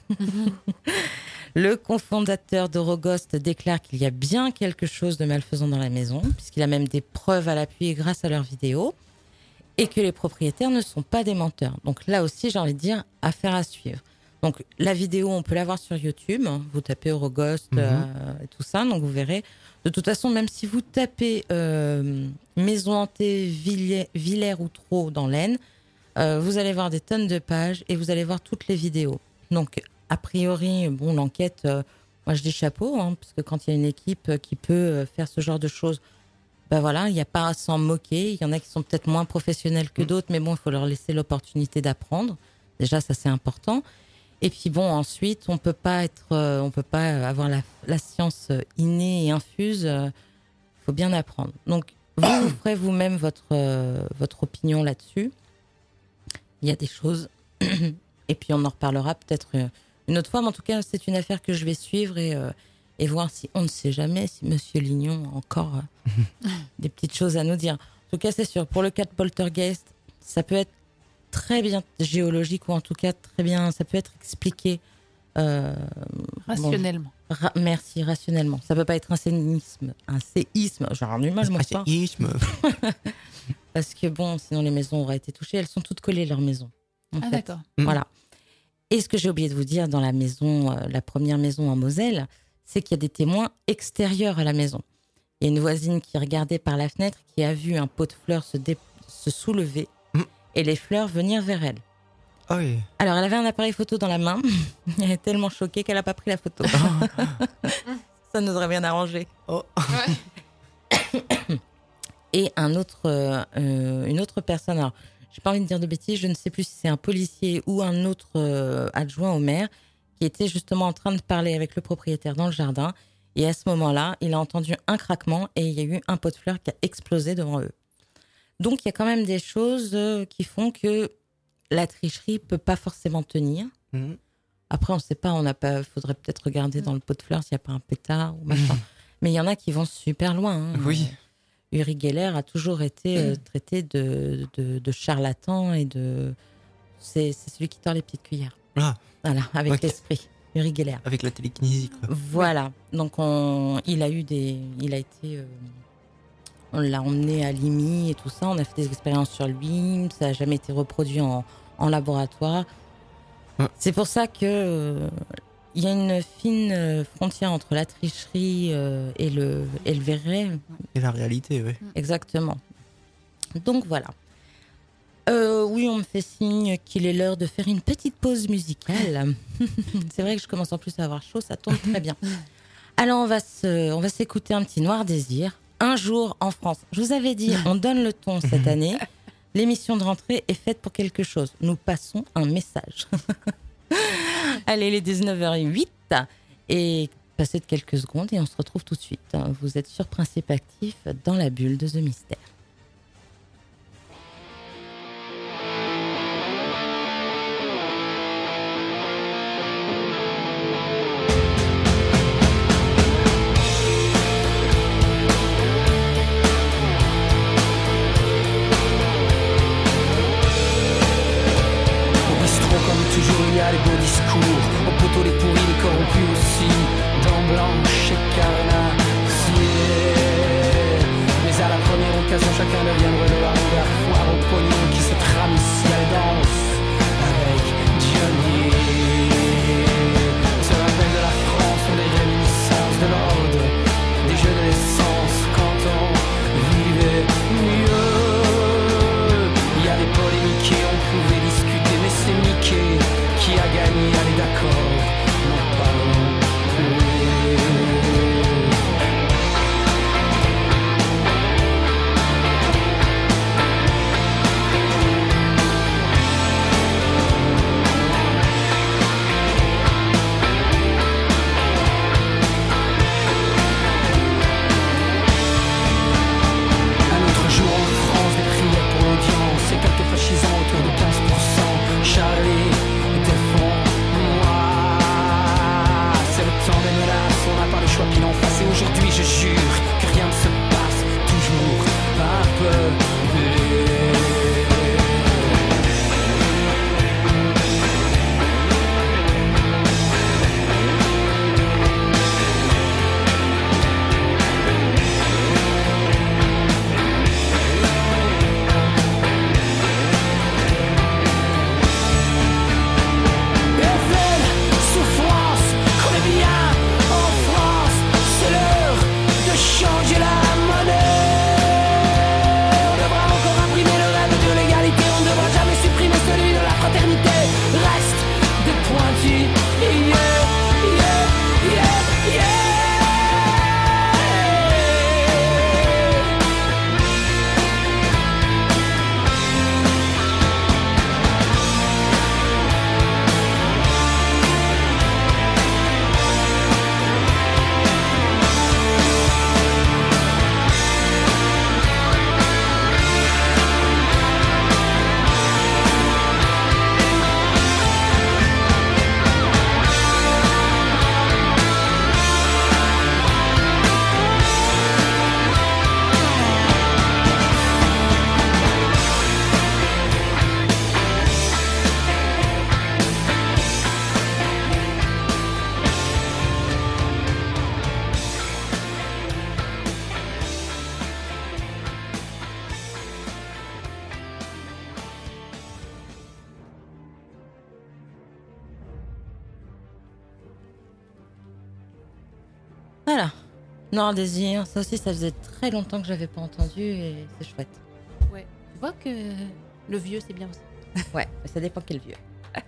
Le cofondateur d'Euroghost déclare qu'il y a bien quelque chose de malfaisant dans la maison, puisqu'il a même des preuves à l'appui grâce à leurs vidéos, et que les propriétaires ne sont pas des menteurs. Donc là aussi, j'ai envie de dire, affaire à suivre. Donc la vidéo, on peut la voir sur YouTube. hein. Vous tapez Euroghost Mhm. euh, et tout ça, donc vous verrez. De toute façon, même si vous tapez euh, Maison hantée Villers- Villers-Outreau dans l'Aisne, euh, vous allez voir des tonnes de pages et vous allez voir toutes les vidéos. Donc a priori, bon, l'enquête, euh, moi je dis chapeau, hein, parce que quand il y a une équipe qui peut euh, faire ce genre de choses, ben voilà, il n'y a pas à s'en moquer. Il y en a qui sont peut-être moins professionnels que d'autres, mais bon, il faut leur laisser l'opportunité d'apprendre. Déjà, ça c'est important. Et puis bon, ensuite, on peut pas être, euh, on peut pas avoir la, la science innée et infuse. Il faut bien apprendre. Donc, vous, vous ferez vous-même votre euh, votre opinion là-dessus. Il y a des choses, et puis on en reparlera peut-être euh, une autre fois. Mais en tout cas, c'est une affaire que je vais suivre et euh, et voir si on ne sait jamais si Monsieur Lignon a encore euh, des petites choses à nous dire. En tout cas, c'est sûr. Pour le cas de Poltergeist, ça peut être très bien géologique ou en tout cas très bien, ça peut être expliqué euh, Rationnellement. bon, ra- merci, rationnellement. Ça peut pas être un séisme, un séisme. J'ai un du mal, moi, Un séisme. parce que bon, sinon les maisons auraient été touchées. Elles sont toutes collées leurs maisons. en Ah fait. d'accord. Mm. Voilà. Et ce que j'ai oublié de vous dire dans la maison, euh, la première maison en Moselle, c'est qu'il y a des témoins extérieurs à la maison. Il y a une voisine qui regardait par la fenêtre qui a vu un pot de fleurs se, dé- se soulever Mm. et les fleurs venir vers elle. Ah oui. Alors, elle avait un appareil photo dans la main. Elle est tellement choquée qu'elle n'a pas pris la photo. Ça nous aurait bien arrangé. Oh. Et un autre, euh, euh, une autre personne, alors, j'ai pas envie de dire de bêtises, je ne sais plus si c'est un policier ou un autre euh, adjoint au maire qui était justement en train de parler avec le propriétaire dans le jardin. Et à ce moment-là, il a entendu un craquement et il y a eu un pot de fleurs qui a explosé devant eux. Donc, il y a quand même des choses euh, qui font que la tricherie peut pas forcément tenir. Mmh. Après, on ne sait pas, on n'a pas, faudrait peut-être regarder dans le pot de fleurs s'il n'y a pas un pétard ou machin. Mmh. Mais il y en a qui vont super loin. Hein. Oui. Euh, Uri Geller a toujours été euh, traité de, de, de charlatan et de... C'est, c'est celui qui tord les petites cuillères. Ah. Voilà, avec Okay. l'esprit. Uri Geller. Avec la télékinésie, quoi. Voilà. Donc, on, il a eu des... Il a été... Euh, on l'a emmené à l'I M I et tout ça. On a fait des expériences sur lui. Ça n'a jamais été reproduit en, en laboratoire. Ouais. C'est pour ça que... Euh, il y a une fine frontière entre la tricherie euh, et, le, et le vrai. Et la réalité, oui. Exactement. Donc, voilà. Euh, oui, on me fait signe qu'il est l'heure de faire une petite pause musicale. C'est vrai que je commence en plus à avoir chaud, ça tombe très bien. Alors, on va, se, on va s'écouter un petit Noir Désir. Un jour en France. Je vous avais dit, on donne le ton cette année. L'émission de rentrée est faite pour quelque chose. Nous passons un message. Allez, il est dix-neuf heures zéro huit et passez de quelques secondes et on se retrouve tout de suite. Vous êtes sur Principe Actif dans la bulle de The Mystère. Les beaux discours, au poteau les pourris, les corrompus aussi, dents blanches et carnassiers. Mais à la première occasion, chacun deviendrait de la rondeur, foire au pognon qui se trame ici à la danse avec Johnny. Se rappelle de la France, on des réminiscences de l'ordre, des jeux de l'essence quand on vivait mieux. Il y a des polémiques et on pouvait discuter, mais c'est Mickey qui a gagné, allez d'accord, n'en parlons plus. Un autre jour en France, des prières pour l'audience et quelques fascisants autour de quinze pour cent. Charlie pile en face et aujourd'hui je jure que rien ne se passe toujours un peu mieux. Changer la monnaie. On devra encore imprimer le rêve de l'égalité. On ne devra jamais supprimer celui de la fraternité. Reste de pointu. Yeah, yeah, yeah, yeah. Voilà, Noir Désir, ça aussi ça faisait très longtemps que j'avais pas entendu et c'est chouette. Ouais, tu vois que le vieux c'est bien aussi. Ouais, ça dépend quel vieux.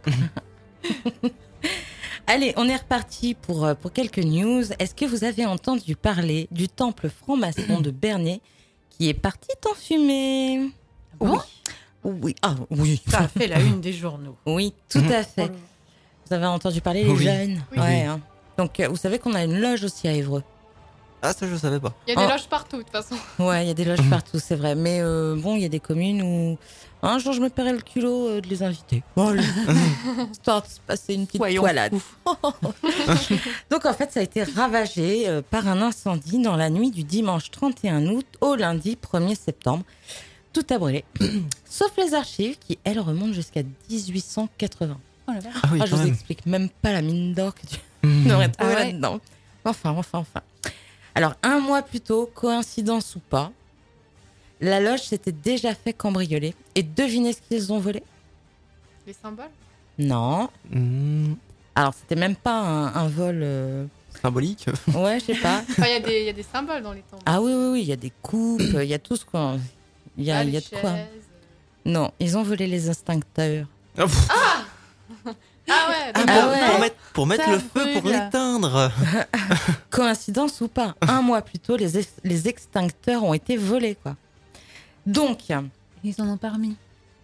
Allez, on est reparti pour, pour quelques news. Est-ce que vous avez entendu parler du temple franc-maçon de Bernay qui est parti en fumée? Bon Oui. Oui, ah oui. Ça a fait la une des journaux. Oui, tout à fait. Vous avez entendu parler les Oui. jeunes? Oui. Ouais, hein. Donc, vous savez qu'on a une loge aussi à Évreux. Ah, ça, je savais pas. Il y a des Oh. loges partout, de toute façon. Ouais, il y a des loges partout, c'est vrai. Mais euh, bon, il y a des communes où un jour je me paierai le culot euh, de les inviter. Bon, allez. Histoire de se passer une petite Soyons toilade. fous. Donc en fait, ça a été ravagé euh, par un incendie dans la nuit du dimanche trente et un août au lundi premier septembre. Tout a brûlé, sauf les archives qui, elles, remontent jusqu'à dix-huit cent quatre-vingts. Oh la vache. Ah oui, Ah, je quand vous même. explique même pas la mine d'or que tu Mmh. aurais trouvé Ah ouais. là-dedans. Enfin, enfin, enfin. Alors, un mois plus tôt, coïncidence ou pas, la loge s'était déjà fait cambrioler. Et devinez ce qu'ils ont volé? Les symboles. Non. Mmh. Alors, c'était même pas un, un vol... euh, Symbolique. Ouais, je sais pas. Enfin, il y a des- il y, a des symboles dans les tombes. Ah oui, oui, oui, il y a des coupes, il y a tout ce quoi. Il y a, Ah, il y les a de quoi. chaises. Non, ils ont volé les extincteurs. Ah, pff, Ah ouais, ah, donc- Ah pour, ouais. pour mettre, pour mettre Ça le feu, pour brûle. l'éteindre. Coïncidence ou pas, un mois plus tôt, les, ex- les extincteurs ont été volés, quoi. Donc, Ils en ont pas remis.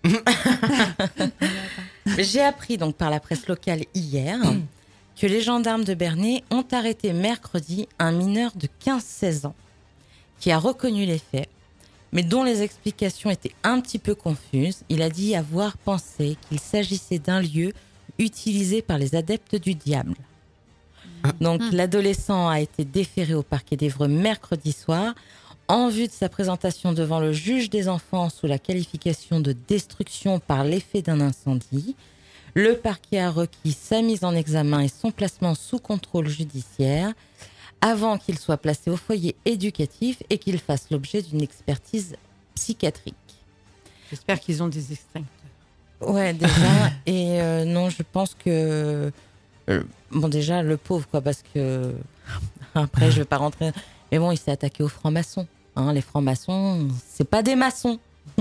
j'ai appris donc par la presse locale hier que les gendarmes de Bernay ont arrêté mercredi un mineur de quinze seize ans qui a reconnu les faits, mais dont les explications étaient un petit peu confuses. Il a dit avoir pensé qu'il s'agissait d'un lieu utilisé par les adeptes du diable. Donc l'adolescent a été déféré au parquet d'Évreux mercredi soir en vue de sa présentation devant le juge des enfants sous la qualification de destruction par l'effet d'un incendie. Le parquet a requis sa mise en examen et son placement sous contrôle judiciaire avant qu'il soit placé au foyer éducatif et qu'il fasse l'objet d'une expertise psychiatrique. J'espère qu'ils ont des extincteurs. Ouais, déjà. Et euh, non, je pense que... euh, bon, déjà, le pauvre, quoi, parce que... Après, je vais pas rentrer... Mais bon, il s'est attaqué aux francs-maçons. Hein, les francs-maçons, c'est pas des maçons.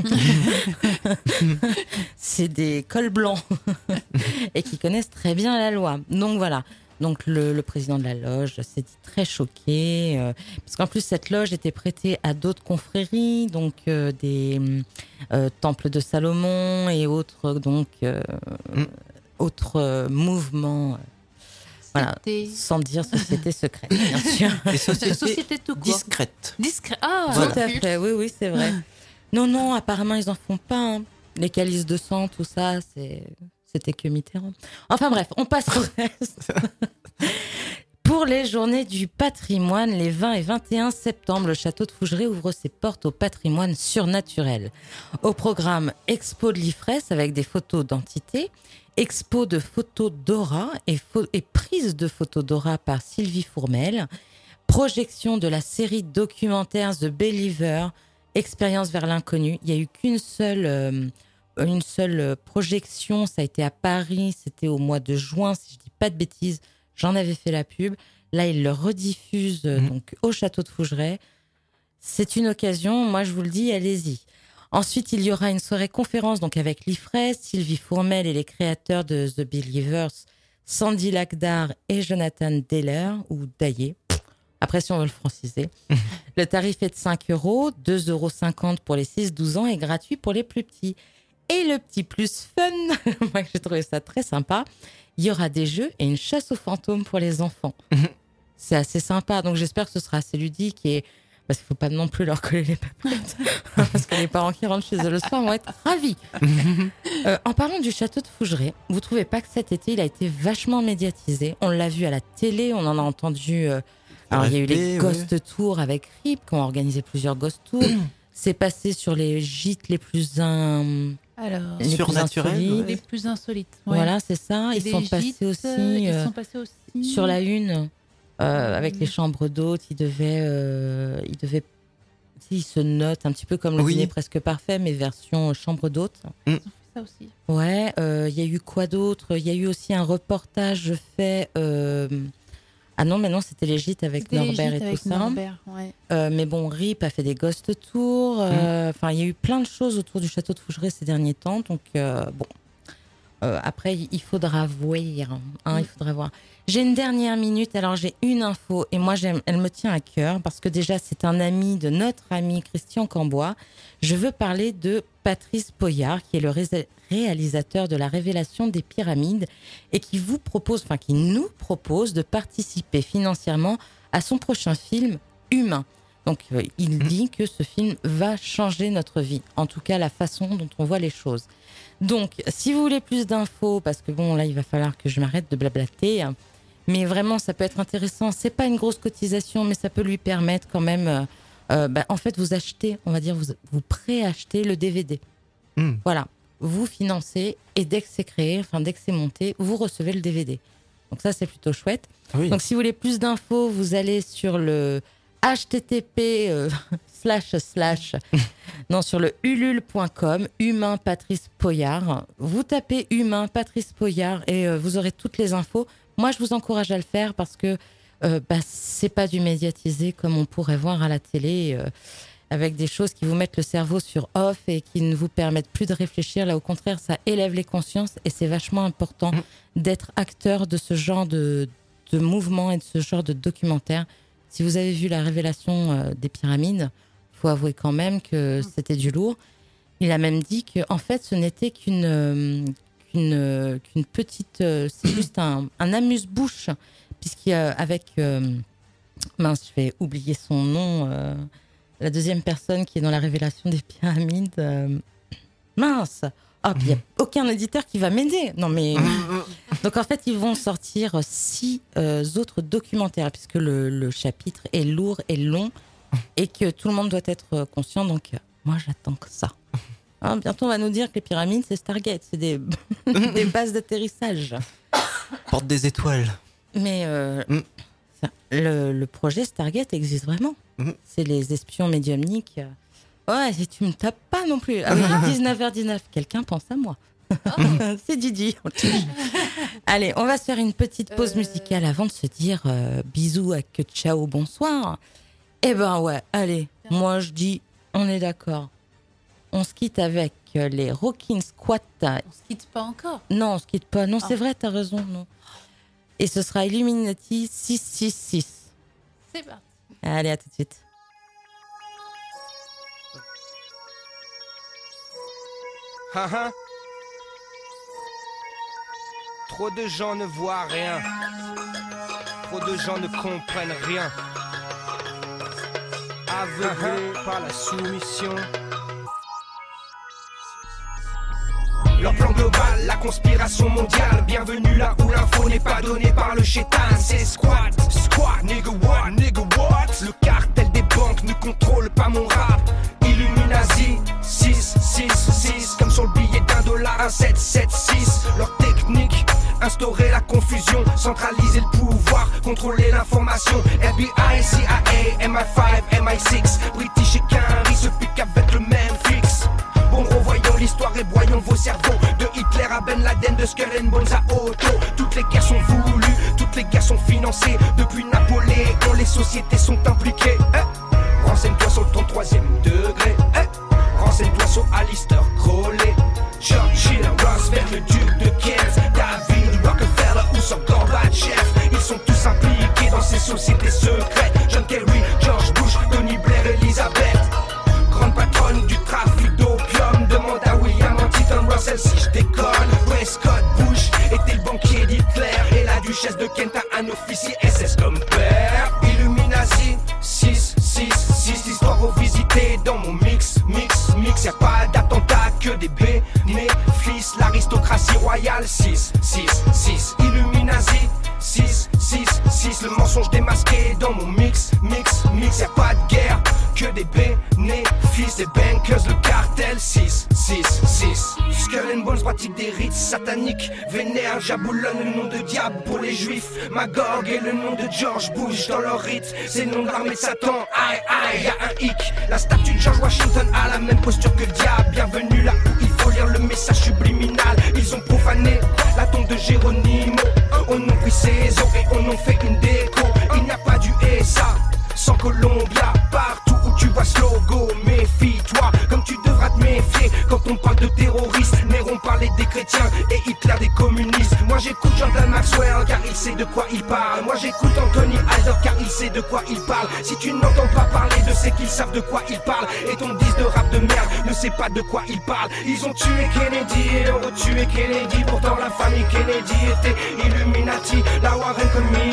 C'est des cols blancs. Et qui connaissent très bien la loi. Donc voilà. Donc le, le président de la loge s'est dit très choqué. Euh, parce qu'en plus, cette loge était prêtée à d'autres confréries. Donc euh, des euh, temples de Salomon et autres, donc, euh, Mm. autres euh, mouvements. euh, Voilà, C'était- sans dire société secrète, bien sûr. Et société, Société tout court. discrète. Discret. Ah, Voilà. Tout à fait, oui, oui, c'est vrai. Non, non, apparemment, ils en font pas. hein. Les calices de sang, tout ça, c'est... c'était que Mitterrand. Enfin bref, on passe au reste. Pour les journées du patrimoine, les vingt et vingt et un septembre, le château de Fougeray ouvre ses portes au patrimoine surnaturel. Au programme Expo de l'Ifresse avec des photos d'entités, expo de photos d'aura et, pho- et prise de photos d'aura par Sylvie Fourmel, projection de la série documentaire The Believer, expérience vers l'inconnu. Il n'y a eu qu'une seule, euh, une seule projection, ça a été à Paris, c'était au mois de juin, si je dis pas de bêtises, j'en avais fait la pub. Là, ils le rediffusent euh, Mmh. donc au château de Fougeray. C'est une occasion, moi je vous le dis, allez-y. Ensuite, il y aura une soirée conférence donc avec l'Ifresse, Sylvie Fourmel et les créateurs de The Believers, Sandy Lagdar et Jonathan Deller, ou Daillé. Après, si on veut le franciser. Le tarif est de cinq euros, deux euros cinquante pour les six douze ans et gratuit pour les plus petits. Et le petit plus fun, moi j'ai trouvé ça très sympa, il y aura des jeux et une chasse aux fantômes pour les enfants. C'est assez sympa, donc j'espère que ce sera assez ludique et parce qu'il ne faut pas non plus leur coller les papettes. Parce que les parents qui rentrent chez eux le soir vont être ravis. Euh, en parlant du château de Fougeray, vous ne trouvez pas que cet été, il a été vachement médiatisé? On l'a vu à la télé, on en a entendu... euh, alors, il y a eu les Ouais. Ghost Tours avec R I P, qui ont organisé plusieurs Ghost Tours. C'est passé sur les gîtes les plus, in- Alors, les plus Surnaturels, insolites. ouais. les plus insolites. ouais. Voilà, c'est ça. Et Ils des sont, gîtes, passés aussi, euh, ils euh, sont passés aussi sur la une, euh, avec les chambres d'hôtes. Ils devaient... euh, ils devaient ils se notent un petit peu comme le Oui. dîner presque parfait, mais version chambre d'hôtes. Ça aussi. Ouais, euh, il y a eu quoi d'autre? Il y a eu aussi un reportage fait... euh, Ah non, mais non, c'était les gîtes avec C'était les Norbert gîtes et avec tout ça. Norbert, ouais. Euh, mais bon, R I P a fait des Ghost Tours. euh, Enfin, il y a eu plein de choses autour du château de Fougeray ces derniers temps. Donc, euh, bon. Euh, après, il faudra voir. Hein, il faudra voir. J'ai une dernière minute. Alors, j'ai une info. Et moi, j'aime, elle me tient à cœur. Parce que déjà, c'est un ami de notre ami Christian Cambois. Je veux parler de Patrice Poyard, qui est le ré- réalisateur de La Révélation des Pyramides. Et qui vous propose, enfin, qui nous propose de participer financièrement à son prochain film, humain. Donc, euh, il dit que ce film va changer notre vie, en tout cas la façon dont on voit les choses. Donc, si vous voulez plus d'infos, parce que bon, là, il va falloir que je m'arrête de blablater, hein, mais vraiment, ça peut être intéressant. C'est pas une grosse cotisation, mais ça peut lui permettre quand même. Euh, euh, bah, en fait, vous achetez, on va dire, vous, vous préachetez le D V D. Mmh. Voilà, vous financez et dès que c'est créé, enfin dès que c'est monté, vous recevez le D V D. Donc ça, c'est plutôt chouette. Oui. Donc, si vous voulez plus d'infos, vous allez sur le H T T P euh, slash slash non sur le ulule point com Humain Patrice Poyard. Vous tapez Humain Patrice Poyard et euh, vous aurez toutes les infos. Moi, je vous encourage à le faire parce que euh, bah, c'est pas du médiatisé comme on pourrait voir à la télé euh, avec des choses qui vous mettent le cerveau sur off et qui ne vous permettent plus de réfléchir. Là, au contraire, ça élève les consciences et c'est vachement important mmh. d'être acteur de ce genre de, de mouvement et de ce genre de documentaire. Si vous avez vu la révélation euh, des pyramides, il faut avouer quand même que c'était du lourd. Il a même dit que, en fait, ce n'était qu'une, euh, qu'une, euh, qu'une petite... Euh, c'est juste un, un amuse-bouche, puisqu'avec... Euh, mince, je vais oublier son nom. Euh, la deuxième personne qui est dans la révélation des pyramides. Euh, mince Ah, puis il n'y a aucun éditeur qui va m'aider. Non, mais... Donc, en fait, ils vont sortir six euh, autres documentaires, puisque le, le chapitre est lourd et long, et que tout le monde doit être conscient. Donc, euh, moi, j'attends que ça. Hein, bientôt, on va nous dire que les pyramides, c'est Stargate. C'est des, des bases d'atterrissage. Porte des étoiles. Mais euh, mm. ça, le, le projet Stargate existe vraiment. Mm. C'est les espions médiumniques... Ouais, si tu me tapes pas non plus. Ah oui, dix-neuf heures dix-neuf, quelqu'un pense à moi. Oh. C'est Didi. Allez, on va se faire une petite pause euh... musicale avant de se dire euh, bisous, à que ciao, bonsoir. Eh ben ouais, allez, moi je dis, on est d'accord. On se quitte avec les Rockin' Squat. On se quitte pas encore. Non, on se quitte pas. Non, oh. C'est vrai, t'as raison. Non. Et ce sera Illuminati six six six. C'est parti. Allez, à tout de suite. Uh-huh. Trop de gens ne voient rien. Trop de gens ne comprennent rien. Aveuglés uh-huh. par la soumission. Leur plan global, la conspiration mondiale. Bienvenue là où l'info n'est pas donnée par le chétan. C'est squat, squat, nigga what, nigga what. Le cartel des banques ne contrôle pas mon rap. Illuminati, six six six. Comme sur le billet d'un dollar, un sept sept six. Leur technique, instaurer la confusion. Centraliser le pouvoir, contrôler l'information. F B I, C I A, M I cinq, M I six. British et Quinry se piquent avec le même fixe. Bon, revoyons l'histoire et broyons vos cerveaux. De Hitler à Ben Laden, de Skull and Bones à Otto. Toutes les guerres sont voulues, toutes les guerres sont financées. Depuis Napoléon, les sociétés sont impliquées. Eh Renseigne-toi sur le trente-troisième degré. Eh Renseigne-toi sur Alistair Crowley, Churchill, Roosevelt, le duc de Kent, David Rockefeller ou sur Gorbatchev. Ils sont tous impliqués dans ces sociétés secrètes. John Kerry, George Bush, Tony Blair, Elizabeth. Grande patronne du trafic d'opium. Demande à William Huntington Russell si je déconne. Prescott Bush était le banquier d'Hitler. Et la duchesse de Kent a un officier S S comme père. Illuminati, six six six. L'histoire revisitée dans mon mix, mix, mix. Y'a pas d'attentat que des bénéfices. L'aristocratie royale, six six six. Illuminati, six six six. Le mensonge démasqué dans mon mix, mix, mix. Y'a pas de guerre que des bénéfices. Des bankers, le cartel, six six six. Skull and Bones pratique des rites sataniques. Vénère, Jaboulon, le nom de diable pour les juifs. Magog et le nom de George Bush dans leur rite. C'est le nom de l'armée de Satan, aïe aïe, y'a un hic. La statue de George Washington a la même posture que le diable. Bienvenue là où il faut lire le message subliminal. Ils ont profané la tombe de Géronimo. On a pris ses os et on en fait une déco. Il n'y a pas du S A sans Colombia. Partout où tu vois ce logo, méfie-toi comme tu devras te méfier quand on parle de terroristes. Néron parlait des chrétiens et Hitler des communistes. Moi j'écoute Jordan Maxwell car il sait de quoi il parle. Moi j'écoute Anthony Alder car il sait de quoi il parle. Si tu n'entends pas parler de ceux qui savent de quoi il parle, et ton disque de rap de merde ne sait pas de quoi il parle. Ils ont tué Kennedy et ont retué Kennedy. Pourtant la famille Kennedy était Illuminati. La Warren Committee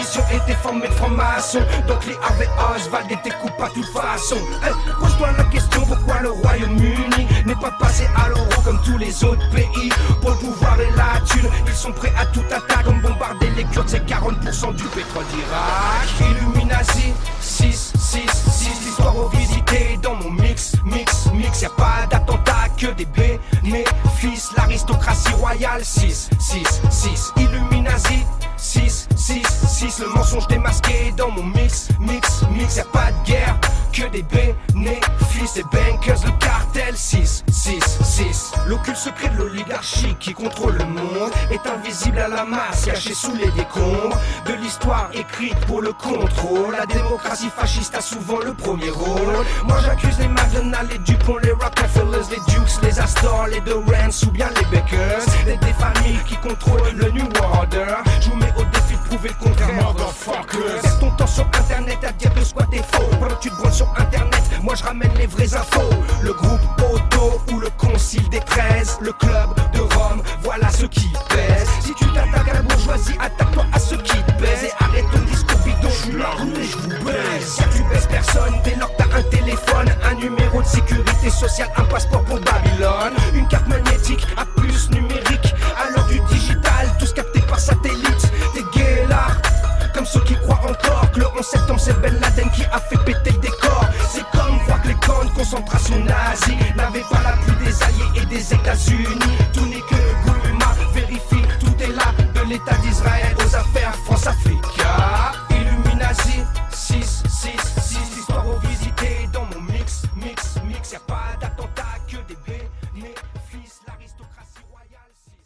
mission était formée de francs-maçons. Donc les Harvey Oswald étaient coupables de toute façon. Hey, pose-toi la question, pourquoi le Royaume-Uni n'est pas passé à l'euro comme tous les autres pays? Pour le pouvoir et la thune, ils sont prêts à tout attaque. Comme bombarder les Kurdes, c'est quarante pour cent du pétrole d'Irak. Illuminati, six, six, six, l'histoire revisitée dans mon mix, mix, mix. Y'a pas d'attentat que des bénéfices. L'aristocratie royale, six, six, six. Illuminati, six, six, six. Le mensonge démasqué dans mon mix, mix, mix. Y'a pas de guerre que des bénéfices. Les bankers, le cartel, six, six, six. L'occulte secret de l'oligarchie qui contrôle le monde est invisible à la masse, caché sous les décombres de l'histoire écrite pour le contrôle. La démocratie fasciste a souvent le premier rôle. Moi j'accuse les McDonald's, les Dupont, les Rockefellers, les Dukes, les Astor, les Durants ou bien les Bakers, d'être des familles qui contrôlent le New Order. Je vous mets au défi de prouver le contraire, motherfuckers. Perds ton temps sur internet à dire que squat est faux. Pendant que tu te branles sur internet, moi je ramène les vraies infos. Le groupe Auto ou le concile des treize, le club de Rome, voilà ce qui pèse. Si tu t'attaques à la bourgeoisie, attaque-toi à ceux qui te baisent. Et arrête ton discours bidon, je suis la roue et je vous baise. Car tu baisses personne, dès lors que t'as un téléphone, un numéro de sécurité sociale, un passeport pour Babylone, une carte magnétique à puce numérique. À l'heure du digital, tous captés par satellite. T'es gay là, comme ceux qui croient encore que le onze septembre c'est Ben Laden qui a fait péter le décor. C'est comme voir que les camps de concentration nazis n'avaient pas l'appui des alliés et des États-Unis. Tout n'est que Gouma, vérifie, tout est là. De l'État d'Israël aux affaires France-Africa. Illuminati, six, six, six. L'histoire revisitée dans mon mix, mix, mix. Y'a pas d'attentat que des bénéfices. L'aristocratie royale, six,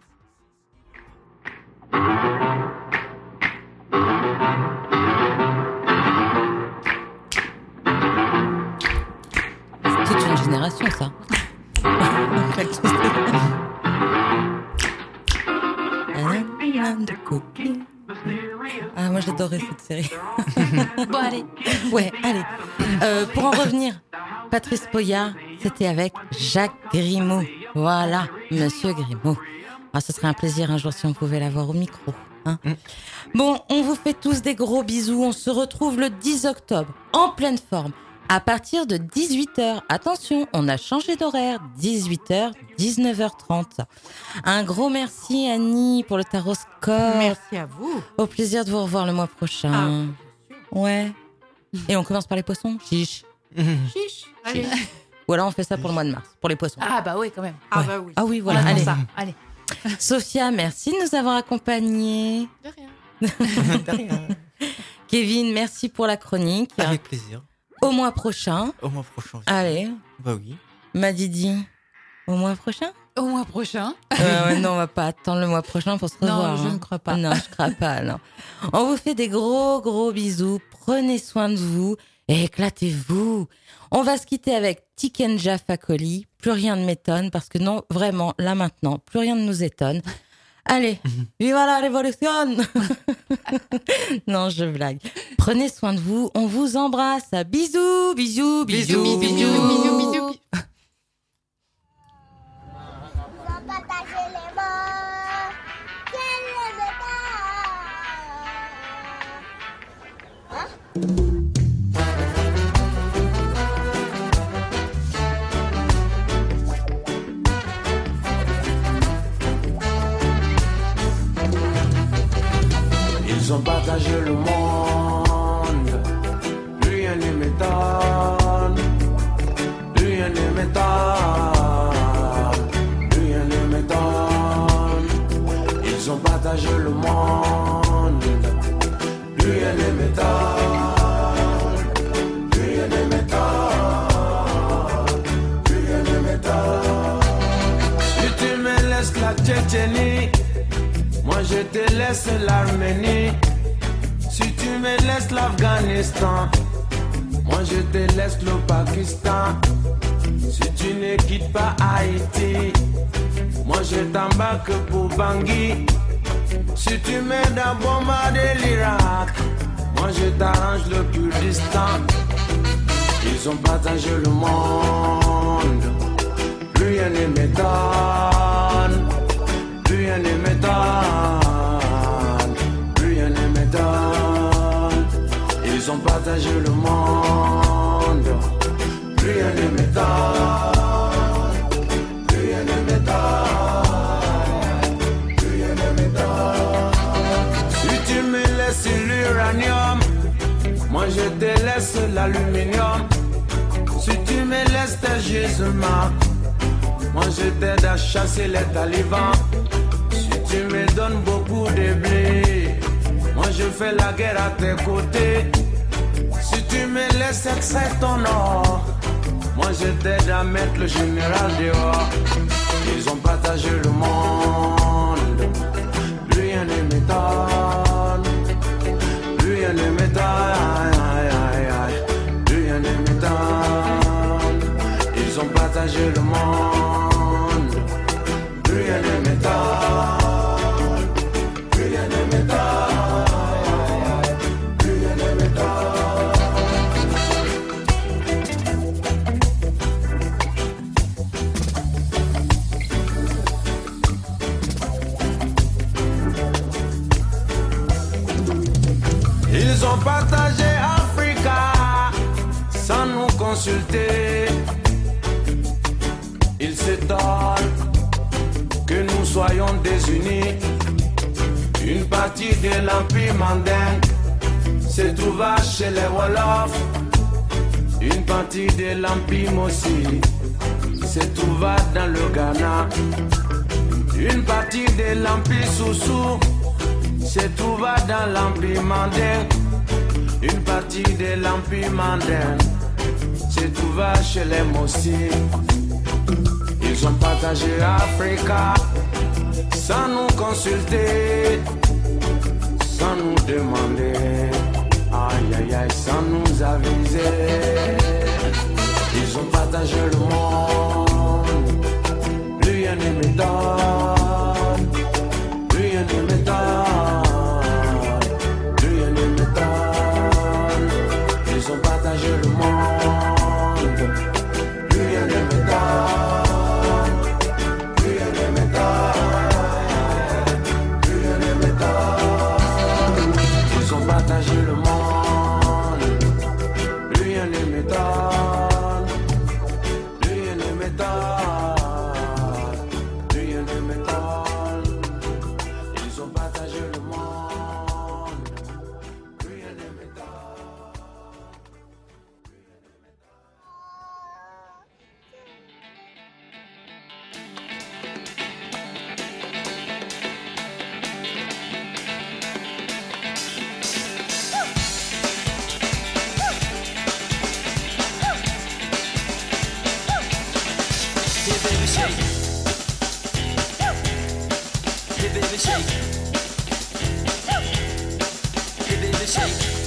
C'est toute une génération, ça. Ah, moi j'adorais cette série. Bon, allez. Ouais, allez. Euh, pour en revenir, Patrice Poya, c'était avec Jacques Grimaud. Voilà, Monsieur Grimaud. Ah, ce serait un plaisir un jour si on pouvait l'avoir au micro. Hein. Mm. Bon, on vous fait tous des gros bisous. On se retrouve le dix octobre, en pleine forme, à partir de dix-huit heures. Attention, on a changé d'horaire, dix-huit heures, dix-neuf heures trente. Un gros merci Annie pour le taroscope. Merci à vous. Au plaisir de vous revoir le mois prochain. Ah, ouais. Et on commence par les poissons. Chiche. Chiche. Allez. Ou alors on fait ça pour le mois de mars, pour les poissons. Ah bah oui, quand même. Ah ouais. bah oui. Ah oui, voilà. Allez. Allez. Ça. Allez. Sophia, merci de nous avoir accompagnés. De rien. De rien. Kevin, merci pour la chronique. Avec plaisir. Au mois prochain. Au mois prochain. Allez. Bah oui. Madidi, au mois prochain. Au mois prochain. euh, Non, on va pas attendre le mois prochain pour se revoir. Non, je hein. ne crois pas. Non, je crois pas, non. On vous fait des gros, gros bisous. Prenez soin de vous et éclatez-vous. On va se quitter avec Tikenja Fakoli. Plus rien ne m'étonne parce que non, vraiment, là maintenant, plus rien ne nous étonne. Allez, viva la révolution. Non, je blague. Prenez soin de vous. On vous embrasse. Bisous, bisous, bisous, bisous, bisous, bisous, bisous. Ils ont partagé le monde, rien ne m'étonne, rien ne m'étonne, rien ne m'étonne. Ils ont partagé le monde, rien ne m'étonne, rien ne m'étonne, rien ne m'étonne. Si tu me laisses la Tchétchénie, moi je te laisse l'Arménie. Si tu me laisses l'Afghanistan, moi je te laisse le Pakistan. Si tu ne quittes pas Haïti, moi je t'embarque pour Bangui. Si tu m'aides à bombarder l'Irak, moi je t'arrange le Kurdistan. Ils ont partagé le monde, rien ne m'étonne, rien ne m'étonne, rien ne m'étonne. Ils ont partagé le monde. Plus rien ne m'étonne. Plus rien ne m'étonne. Plus rien ne m'étonne. Si tu me laisses l'uranium, moi je te laisse l'aluminium. Si tu me laisses tes gisements, moi je t'aide à chasser les talibans. Si tu me donnes beaucoup de blé, moi je fais la guerre à tes côtés. Si tu me laisses extraire ton or, moi je t'aide à mettre le général dehors. Ils ont partagé le monde. Plus rien ne m'étonne. Plus rien ne m'étonne. Plus rien ne m'étonne. Ils ont partagé le monde. Plus rien ne m'étonne. Plus rien ne m'étonne. Plus rien ne m'étonne. Ils ont partagé Africa sans nous consulter. Ils s'étonnent que nous soyons désunis. Une partie de l'Empire mandingue se trouva chez les Wolofs. Une partie de l'Empire Mossi se trouva dans le Ghana. Une partie de l'Empire Soussou se trouva dans l'Empire mandingue. Une partie de l'Empire mandingue se trouva chez les Mossi. Ils ont partagé Africa sans nous consulter, sans nous demander, aïe aïe aïe, sans nous aviser. Ils ont partagé le monde. Plus rien ne m'étonne. Plus rien ne m'étonne. Plus rien ne m'étonne. Ils ont partagé le monde. Plus rien ne m'étonne. Plus rien ne m'étonne. Plus rien ne m'étonne. Ils ont partagé le monde. Plus rien ne m'étonne. Plus rien ne m'étonne. Plus rien ne m'étonne. Ils ont partagé le monde. Plus rien ne m'étonne. Hey baby shake. Hey baby shake. Hey baby shake.